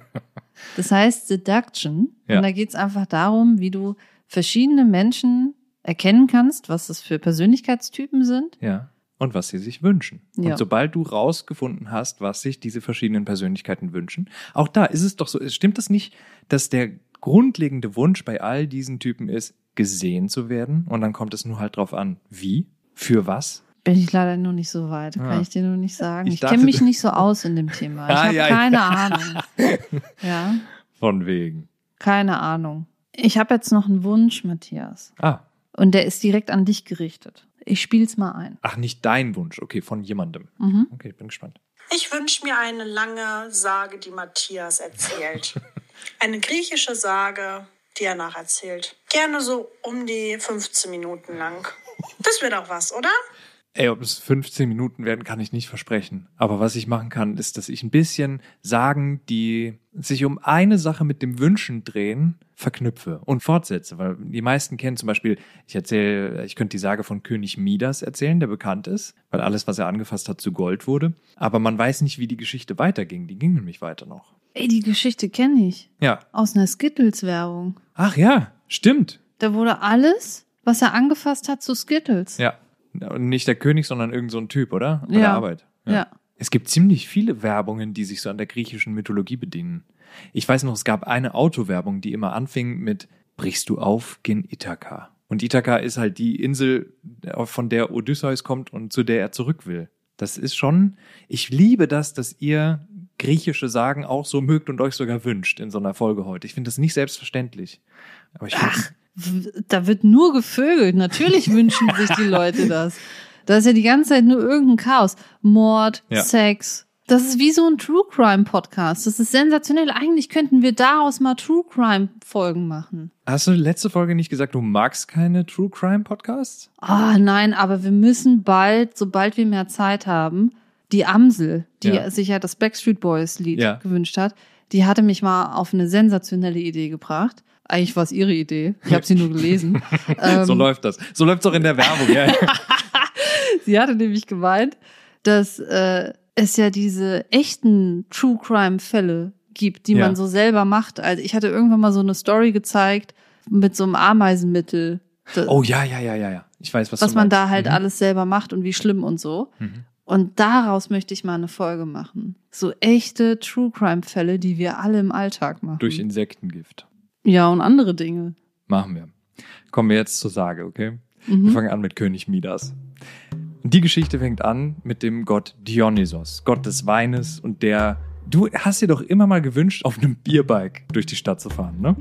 Das heißt Seduction. Ja. Und da geht es einfach darum, wie du verschiedene Menschen erkennen kannst, was das für Persönlichkeitstypen sind. Ja. Und was sie sich wünschen. Ja. Und sobald du rausgefunden hast, was sich diese verschiedenen Persönlichkeiten wünschen, auch da ist es doch so, stimmt es nicht, dass der grundlegende Wunsch bei all diesen Typen ist, gesehen zu werden? Und dann kommt es nur halt drauf an, wie, für was? Bin ich leider noch nicht so weit, kann Ah. ich dir nur nicht sagen. Ich Ich, dachte- kenne mich nicht so aus in dem Thema. Ich Ah, habe ja, keine ja. Ahnung. Ja, Von wegen. keine Ahnung. Ich habe jetzt noch einen Wunsch, Matthias. Ah, Und der ist direkt an dich gerichtet. Ich spiel's mal ein. ach, nicht dein Wunsch, okay, von jemandem. Mhm. Okay, bin gespannt. Ich wünsche mir eine lange Sage, die Matthias erzählt. Eine griechische Sage, die er nacherzählt. Gerne so um die fünfzehn Minuten lang. Das wäre doch was, oder? Ey, ob es fünfzehn Minuten werden, kann ich nicht versprechen. Aber was ich machen kann, ist, dass ich ein bisschen Sagen, die sich um eine Sache mit dem Wünschen drehen, verknüpfe und fortsetze. Weil die meisten kennen zum Beispiel, ich erzähle, ich könnte die Sage von König Midas erzählen, der bekannt ist, weil alles, was er angefasst hat, zu Gold wurde. Aber man weiß nicht, wie die Geschichte weiterging. Die ging nämlich weiter noch. Ey, die Geschichte kenne ich. Ja. Aus einer Skittles-Werbung. Ach ja, stimmt. Da wurde alles, was er angefasst hat, zu Skittles. Ja. Und nicht der König, sondern irgend so ein Typ, oder? Bei Ja. der Arbeit. Ja. Es gibt ziemlich viele Werbungen, die sich so an der griechischen Mythologie bedienen. Ich weiß noch, es gab eine Autowerbung, die immer anfing mit "Brichst du auf, gen Ithaka." Und Ithaka ist halt die Insel, von der Odysseus kommt und zu der er zurück will. Das ist schon, ich liebe das, dass ihr griechische Sagen auch so mögt und euch sogar wünscht in so einer Folge heute. Ich finde das nicht selbstverständlich. Aber ich Ach, w- da wird nur gevögelt. Natürlich wünschen sich die Leute das. Da ist ja die ganze Zeit nur irgendein Chaos. Mord, Ja. Sex, Das ist wie so ein True Crime Podcast. Das ist sensationell. Eigentlich könnten wir daraus mal True Crime Folgen machen. Hast du letzte Folge nicht gesagt, du magst keine True Crime Podcasts? Ah, nein, aber wir müssen bald, sobald wir mehr Zeit haben, die Amsel, die Ja. sich sich ja das Backstreet Boys Lied Ja. gewünscht hat, die hatte mich mal auf eine sensationelle Idee gebracht. Eigentlich war es ihre Idee. Ich habe sie nur gelesen. So ähm, läuft das. So läuft's auch in der Werbung. Ja. Sie hatte nämlich gemeint, dass äh, es ja diese echten True Crime Fälle gibt, die Ja. man so selber macht. Also ich hatte irgendwann mal so eine Story gezeigt mit so einem Ameisenmittel, das, Oh ja, ja, ja, ja, ja. Ich weiß, was, was du man meinst. da halt Mhm. alles selber macht und wie schlimm und so. Mhm. Und daraus möchte ich mal eine Folge machen. So echte True Crime Fälle, die wir alle im Alltag machen. Durch Insektengift. Ja, und andere Dinge. Machen wir. Kommen wir jetzt zur Sage, okay? Mhm. Wir fangen an mit König Midas. Die Geschichte fängt an mit dem Gott Dionysos, Gott des Weines und der... Du hast dir doch immer mal gewünscht, auf einem Bierbike durch die Stadt zu fahren, ne?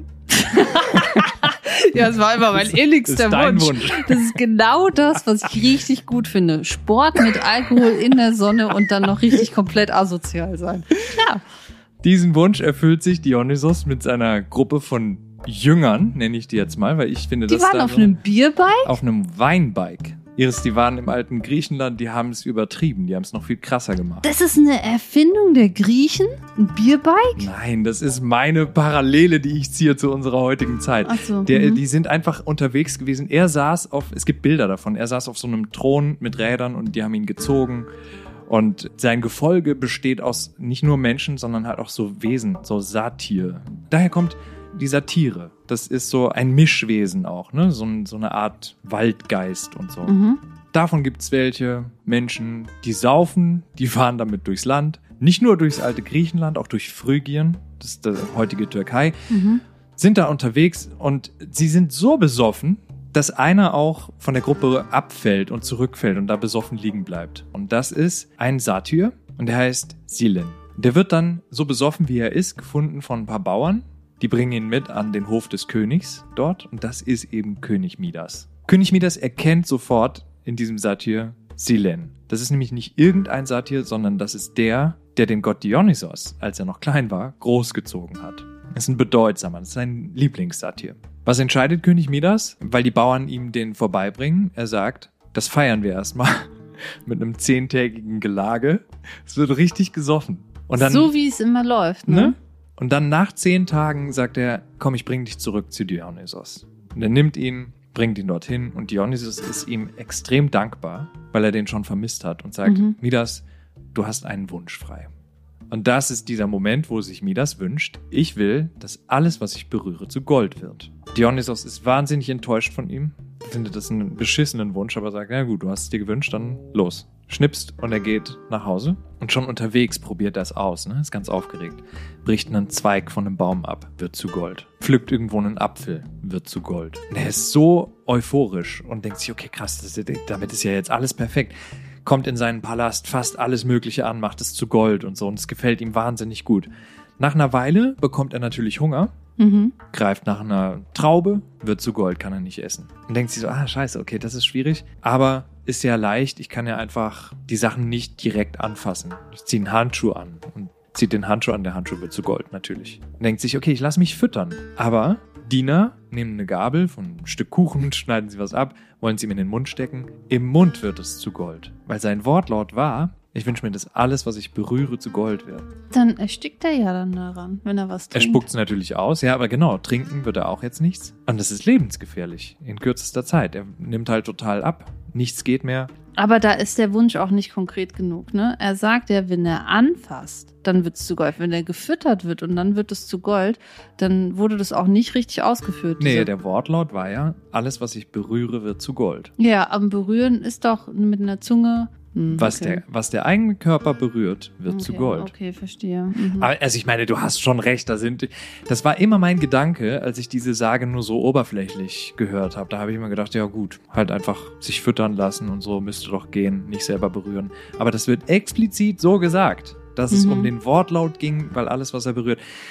Ja, es war immer mein Das innigster ist dein Wunsch. Wunsch. Das ist genau das, was ich richtig gut finde. Sport mit Alkohol in der Sonne und dann noch richtig komplett asozial sein. Klar. Diesen Wunsch erfüllt sich Dionysos mit seiner Gruppe von Jüngern, nenne ich die jetzt mal, weil ich finde, Die das waren da auf so- einem Bierbike? auf einem Weinbike. Iris, die waren im alten Griechenland, die haben es übertrieben, die haben es noch viel krasser gemacht. Das ist eine Erfindung der Griechen? Ein Bierbike? Nein, das ist meine Parallele, die ich ziehe zu unserer heutigen Zeit. Ach so, Der, mhm. Die sind einfach unterwegs gewesen. Er saß auf, es gibt Bilder davon, er saß auf so einem Thron mit Rädern und die haben ihn gezogen. Und sein Gefolge besteht aus nicht nur Menschen, sondern halt auch so Wesen, so Satyr. Daher kommt die Satire. Das ist so ein Mischwesen auch, ne? So, ein- so eine Art Waldgeist und so. Mhm. Davon gibt's welche Menschen, die saufen, die fahren damit durchs Land. Nicht nur durchs alte Griechenland, auch durch Phrygien, das ist die heutige Türkei, Mhm. sind da unterwegs und sie sind so besoffen, dass einer auch von der Gruppe abfällt und zurückfällt und da besoffen liegen bleibt. Und das ist ein Satyr und der heißt Silen. Der wird dann, so besoffen wie er ist, gefunden von ein paar Bauern. Die bringen ihn mit an den Hof des Königs dort und das ist eben König Midas. König Midas erkennt sofort in diesem Satyr Silen. Das ist nämlich nicht irgendein Satyr, sondern das ist der, der den Gott Dionysos, als er noch klein war, großgezogen hat. Das ist ein bedeutsamer, das ist sein Lieblingssatyr. Was entscheidet König Midas? Weil die Bauern ihm den vorbeibringen. Er sagt, das feiern wir erstmal mit einem zehntägigen Gelage. Es wird richtig gesoffen. Und dann, So wie es immer läuft, ne? ne? Und dann nach zehn Tagen sagt er, komm, ich bring dich zurück zu Dionysos. Und er nimmt ihn, bringt ihn dorthin und Dionysos ist ihm extrem dankbar, weil er den schon vermisst hat und sagt, Mhm. Midas, du hast einen Wunsch frei. Und das ist dieser Moment, wo sich Midas wünscht, ich will, dass alles, was ich berühre, zu Gold wird. Dionysos ist wahnsinnig enttäuscht von ihm, findet das einen beschissenen Wunsch, aber sagt, na gut, du hast es dir gewünscht, dann los. Schnipst und er geht nach Hause und schon unterwegs probiert er es aus, ne? Ist ganz aufgeregt. Bricht einen Zweig von einem Baum ab, wird zu Gold. Pflückt irgendwo einen Apfel, wird zu Gold. Und er ist so euphorisch und denkt sich, okay, krass, das ist, damit ist ja jetzt alles perfekt. Kommt in seinen Palast, fasst alles Mögliche an, macht es zu Gold und so und es gefällt ihm wahnsinnig gut. Nach einer Weile bekommt er natürlich Hunger, Mhm. greift nach einer Traube, wird zu Gold, kann er nicht essen. Und denkt sich so, ah, scheiße, okay, das ist schwierig, aber ist ja leicht, ich kann ja einfach die Sachen nicht direkt anfassen. Ich ziehe einen Handschuh an und zieht den Handschuh an, der Handschuh wird zu Gold natürlich. Und denkt sich, okay, ich lasse mich füttern. Aber Diener nehmen eine Gabel von einem Stück Kuchen, schneiden sie was ab, wollen sie ihm in den Mund stecken. Im Mund wird es zu Gold. Weil sein Wortlaut war, ich wünsche mir, dass alles, was ich berühre, zu Gold wird. Dann erstickt er ja dann daran, wenn er was Er trinkt. spuckt es natürlich aus, ja, aber genau, trinken wird er auch jetzt nichts. Und das ist lebensgefährlich in kürzester Zeit. Er nimmt halt total ab. Nichts geht mehr. Aber da ist der Wunsch auch nicht konkret genug, ne? Er sagt ja, wenn er anfasst, dann wird es zu Gold. Wenn er gefüttert wird und dann wird es zu Gold, dann wurde das auch nicht richtig ausgeführt. Nee, diese- der Wortlaut war ja, alles, was ich berühre, wird zu Gold. Ja, am Berühren ist doch mit einer Zunge. Hm, Was, okay. der, was der eigene Körper berührt, wird okay, zu Gold. Okay, verstehe. Mhm. Aber also ich meine, du hast schon recht, da sind, das war immer mein Gedanke, als ich diese Sage nur so oberflächlich gehört habe. Da habe ich immer gedacht, ja gut, halt einfach sich füttern lassen und so müsste doch gehen, nicht selber berühren. Aber das wird explizit so gesagt, dass es Mhm. um den Wortlaut ging, weil alles, was er berührt.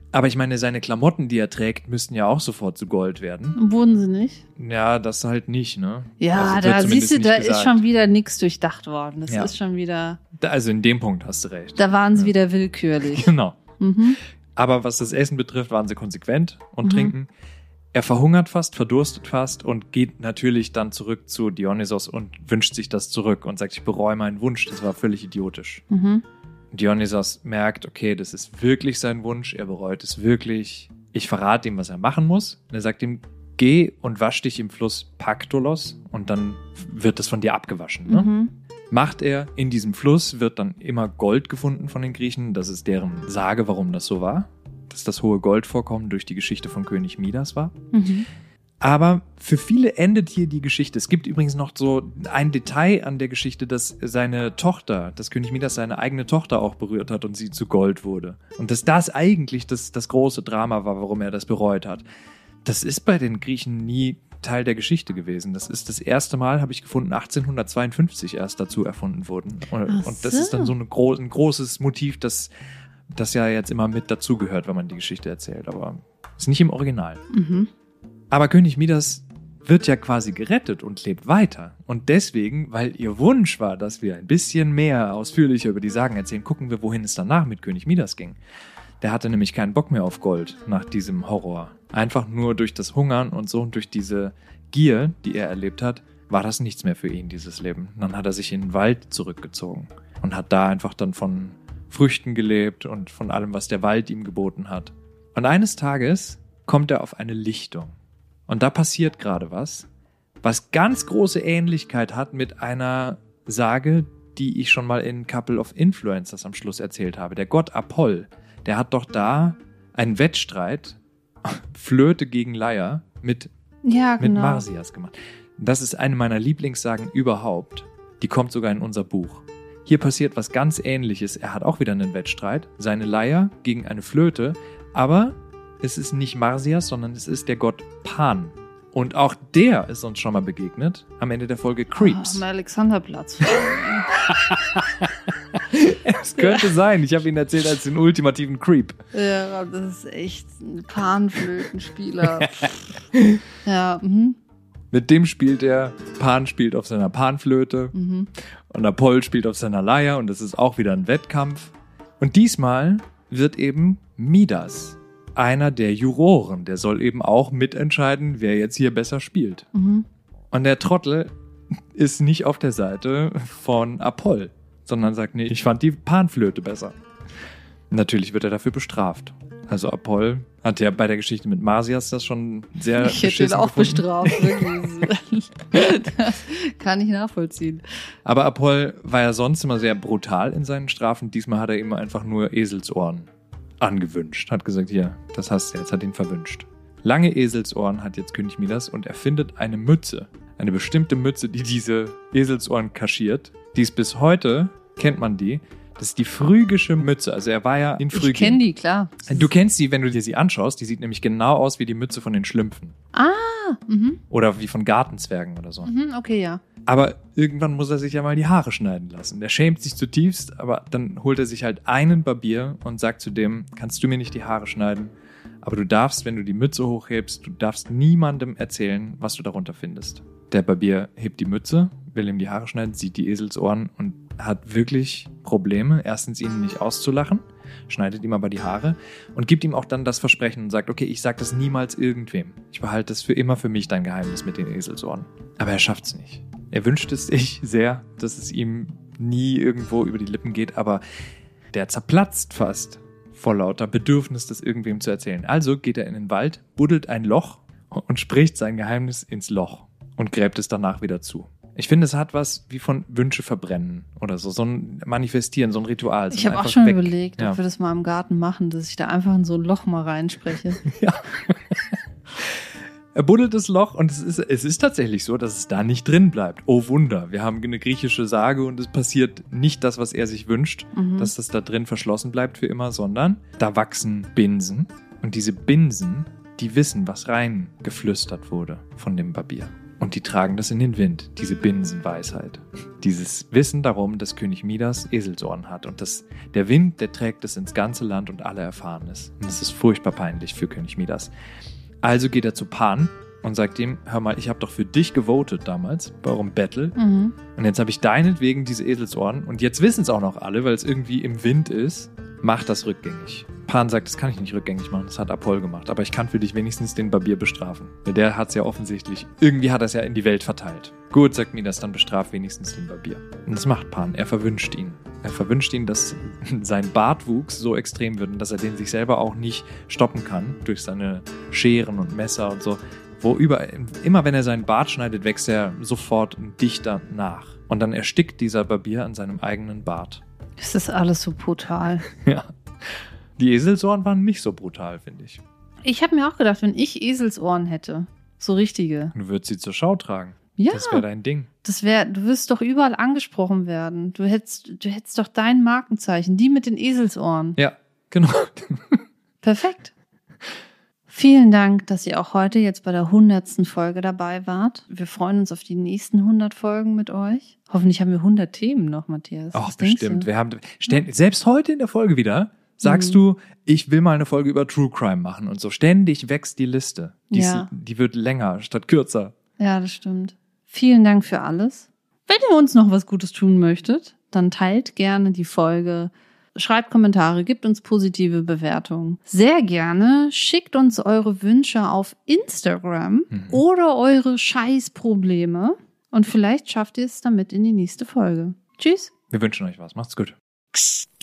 Aber ich meine, seine Klamotten, die er trägt, müssten ja auch sofort zu Gold werden. Wurden sie nicht? Ja, das halt nicht, ne? Ja, also, da siehst du, da gesagt. ist schon wieder nichts durchdacht worden. Das ja. ist schon wieder... Da, also in dem Punkt hast du recht. Da waren sie ja. wieder willkürlich. Genau. Mhm. Aber was das Essen betrifft, waren sie konsequent und Mhm. trinken. Er verhungert fast, verdurstet fast und geht natürlich dann zurück zu Dionysos und wünscht sich das zurück und sagt, ich bereue meinen Wunsch, das war völlig idiotisch. Mhm. Dionysos merkt, okay, das ist wirklich sein Wunsch, er bereut es wirklich. Ich verrate ihm, was er machen muss. Und er sagt ihm, geh und wasch dich im Fluss Paktolos und dann wird das von dir abgewaschen. Ne? Mhm. Macht er, in diesem Fluss wird dann immer Gold gefunden von den Griechen. Das ist deren Sage, warum das so war. Dass das hohe Goldvorkommen durch die Geschichte von König Midas war. Mhm. Aber für viele endet hier die Geschichte. Es gibt übrigens noch so ein Detail an der Geschichte, dass seine Tochter, dass König Midas seine eigene Tochter auch berührt hat und sie zu Gold wurde. Und dass das eigentlich das, das große Drama war, warum er das bereut hat. Das ist bei den Griechen nie Teil der Geschichte gewesen. Das ist das erste Mal, habe ich gefunden, achtzehnhundertzweiundfünfzig erst dazu erfunden worden. Und, Ach und das so. ist dann so eine gro- ein großes Motiv, das, das ja jetzt immer mit dazugehört, wenn man die Geschichte erzählt. Aber ist nicht im Original. Mhm. Aber König Midas wird ja quasi gerettet und lebt weiter. Und deswegen, weil ihr Wunsch war, dass wir ein bisschen mehr ausführlicher über die Sagen erzählen, gucken wir, wohin es danach mit König Midas ging. Der hatte nämlich keinen Bock mehr auf Gold nach diesem Horror. Einfach nur durch das Hungern und so und durch diese Gier, die er erlebt hat, war das nichts mehr für ihn, dieses Leben. Und dann hat er sich in den Wald zurückgezogen und hat da einfach dann von Früchten gelebt und von allem, was der Wald ihm geboten hat. Und eines Tages kommt er auf eine Lichtung. Und da passiert gerade was, was ganz große Ähnlichkeit hat mit einer Sage, die ich schon mal in Couple of Influencers am Schluss erzählt habe. Der Gott Apoll, der hat doch da einen Wettstreit, Flöte gegen Leier, mit, Ja, mit genau. Marsyas gemacht. Das ist eine meiner Lieblingssagen überhaupt. Die kommt sogar in unser Buch. Hier passiert was ganz Ähnliches. Er hat auch wieder einen Wettstreit, seine Leier gegen eine Flöte, aber es ist nicht Marsyas, sondern es ist der Gott Pan. Und auch der ist uns schon mal begegnet am Ende der Folge Creeps. Oh, am Alexanderplatz. Es könnte sein. Ich habe ihn erzählt als den ultimativen Creep. Ja, das ist echt ein Panflötenspieler. Ja, mhm. Mit dem spielt er. Pan spielt auf seiner Panflöte. Mhm. Und Apoll spielt auf seiner Leier. Und das ist auch wieder ein Wettkampf. Und diesmal wird eben Midas einer der Juroren. Der soll eben auch mitentscheiden, wer jetzt hier besser spielt. Mhm. Und der Trottel ist nicht auf der Seite von Apoll, sondern sagt, nee, ich fand die Panflöte besser. Natürlich wird er dafür bestraft. Also Apoll hat ja bei der Geschichte mit Marsyas das schon sehr Ich hätte ihn beschissen auch gefunden. bestraft. Wirklich. Das kann ich nachvollziehen. Aber Apoll war ja sonst immer sehr brutal in seinen Strafen. Diesmal hat er ihm einfach nur Eselsohren angewünscht. Hat gesagt, hier, das hast du jetzt, hat ihn verwünscht. Lange Eselsohren hat jetzt König Midas und er findet eine Mütze. Eine bestimmte Mütze, die diese Eselsohren kaschiert. Die ist bis heute, kennt man die, das ist die phrygische Mütze. Also er war ja in Phrygien. Ich kenne die, klar. Du kennst sie, wenn du dir sie anschaust. Die sieht nämlich genau aus wie die Mütze von den Schlümpfen. Ah, mhm. Oder wie von Gartenzwergen oder so. Mhm, okay, ja. Aber irgendwann muss er sich ja mal die Haare schneiden lassen. Der schämt sich zutiefst, aber dann holt er sich halt einen Barbier und sagt zu dem, kannst du mir nicht die Haare schneiden? Aber du darfst, wenn du die Mütze hochhebst, du darfst niemandem erzählen, was du darunter findest. Der Barbier hebt die Mütze, will ihm die Haare schneiden, sieht die Eselsohren und hat wirklich Probleme, erstens ihn nicht auszulachen, schneidet ihm aber die Haare und gibt ihm auch dann das Versprechen und sagt, okay, ich sag das niemals irgendwem. Ich behalte das für immer für mich, dein Geheimnis mit den Eselsohren. Aber er schafft's nicht. Er wünscht es sich sehr, dass es ihm nie irgendwo über die Lippen geht, aber der zerplatzt fast vor lauter Bedürfnis, das irgendwem zu erzählen. Also geht er in den Wald, buddelt ein Loch und spricht sein Geheimnis ins Loch und gräbt es danach wieder zu. Ich finde, es hat was wie von Wünsche verbrennen oder so, so ein Manifestieren, so ein Ritual. So Ich habe auch einfach schon weg. überlegt, Ja. ob wir das mal im Garten machen, dass ich da einfach in so ein Loch mal reinspreche. Ja. Er buddelt das Loch und es ist, es ist tatsächlich so, dass es da nicht drin bleibt. Oh Wunder, wir haben eine griechische Sage und es passiert nicht das, was er sich wünscht, Mhm. dass das da drin verschlossen bleibt für immer, sondern da wachsen Binsen und diese Binsen, die wissen, was reingeflüstert wurde von dem Barbier. Und die tragen das in den Wind, diese Binsenweisheit. Dieses Wissen darum, dass König Midas Eselsohren hat und dass der Wind, der trägt es ins ganze Land und alle erfahren es. Und das ist furchtbar peinlich für König Midas. Also geht er zu Pan und sagt ihm, hör mal, ich habe doch für dich gewotet damals bei eurem Battle. Mhm. Und jetzt habe ich deinetwegen diese Eselsohren und jetzt wissen es auch noch alle, weil es irgendwie im Wind ist. Mach das rückgängig. Pan sagt, das kann ich nicht rückgängig machen, das hat Apoll gemacht. Aber ich kann für dich wenigstens den Barbier bestrafen. Weil der hat es ja offensichtlich, irgendwie hat er es ja in die Welt verteilt. Gut, sagt Midas, dann bestraf wenigstens den Barbier. Und das macht Pan, er verwünscht ihn. Er verwünscht ihn, dass sein Bartwuchs so extrem wird und dass er den sich selber auch nicht stoppen kann durch seine Scheren und Messer und so. Wo über, immer wenn er seinen Bart schneidet, wächst er sofort dichter nach. Und dann erstickt dieser Barbier an seinem eigenen Bart. Das ist alles so brutal. Ja. Die Eselsohren waren nicht so brutal, finde ich. Ich habe mir auch gedacht, wenn ich Eselsohren hätte, so richtige. Du würdest sie zur Schau tragen. Ja. Das wäre dein Ding. Das wäre, du wirst doch überall angesprochen werden. Du hättest, du hättest doch dein Markenzeichen, die mit den Eselsohren. Ja, genau. Perfekt. Vielen Dank, dass ihr auch heute jetzt bei der hundertsten Folge dabei wart. Wir freuen uns auf die nächsten hundert Folgen mit euch. Hoffentlich haben wir hundert Themen noch, Matthias. Ach, bestimmt. Wir haben ständig, selbst heute in der Folge wieder sagst mhm. du, ich will mal eine Folge über True Crime machen und so. Ständig wächst die Liste. Die, ja. ist, die wird länger statt kürzer. Ja, das stimmt. Vielen Dank für alles. Wenn ihr uns noch was Gutes tun möchtet, dann teilt gerne die Folge. Schreibt Kommentare, gebt uns positive Bewertungen. Sehr gerne schickt uns eure Wünsche auf Instagram mhm. oder eure Scheißprobleme. Und vielleicht schafft ihr es damit in die nächste Folge. Tschüss. Wir wünschen euch was. Macht's gut.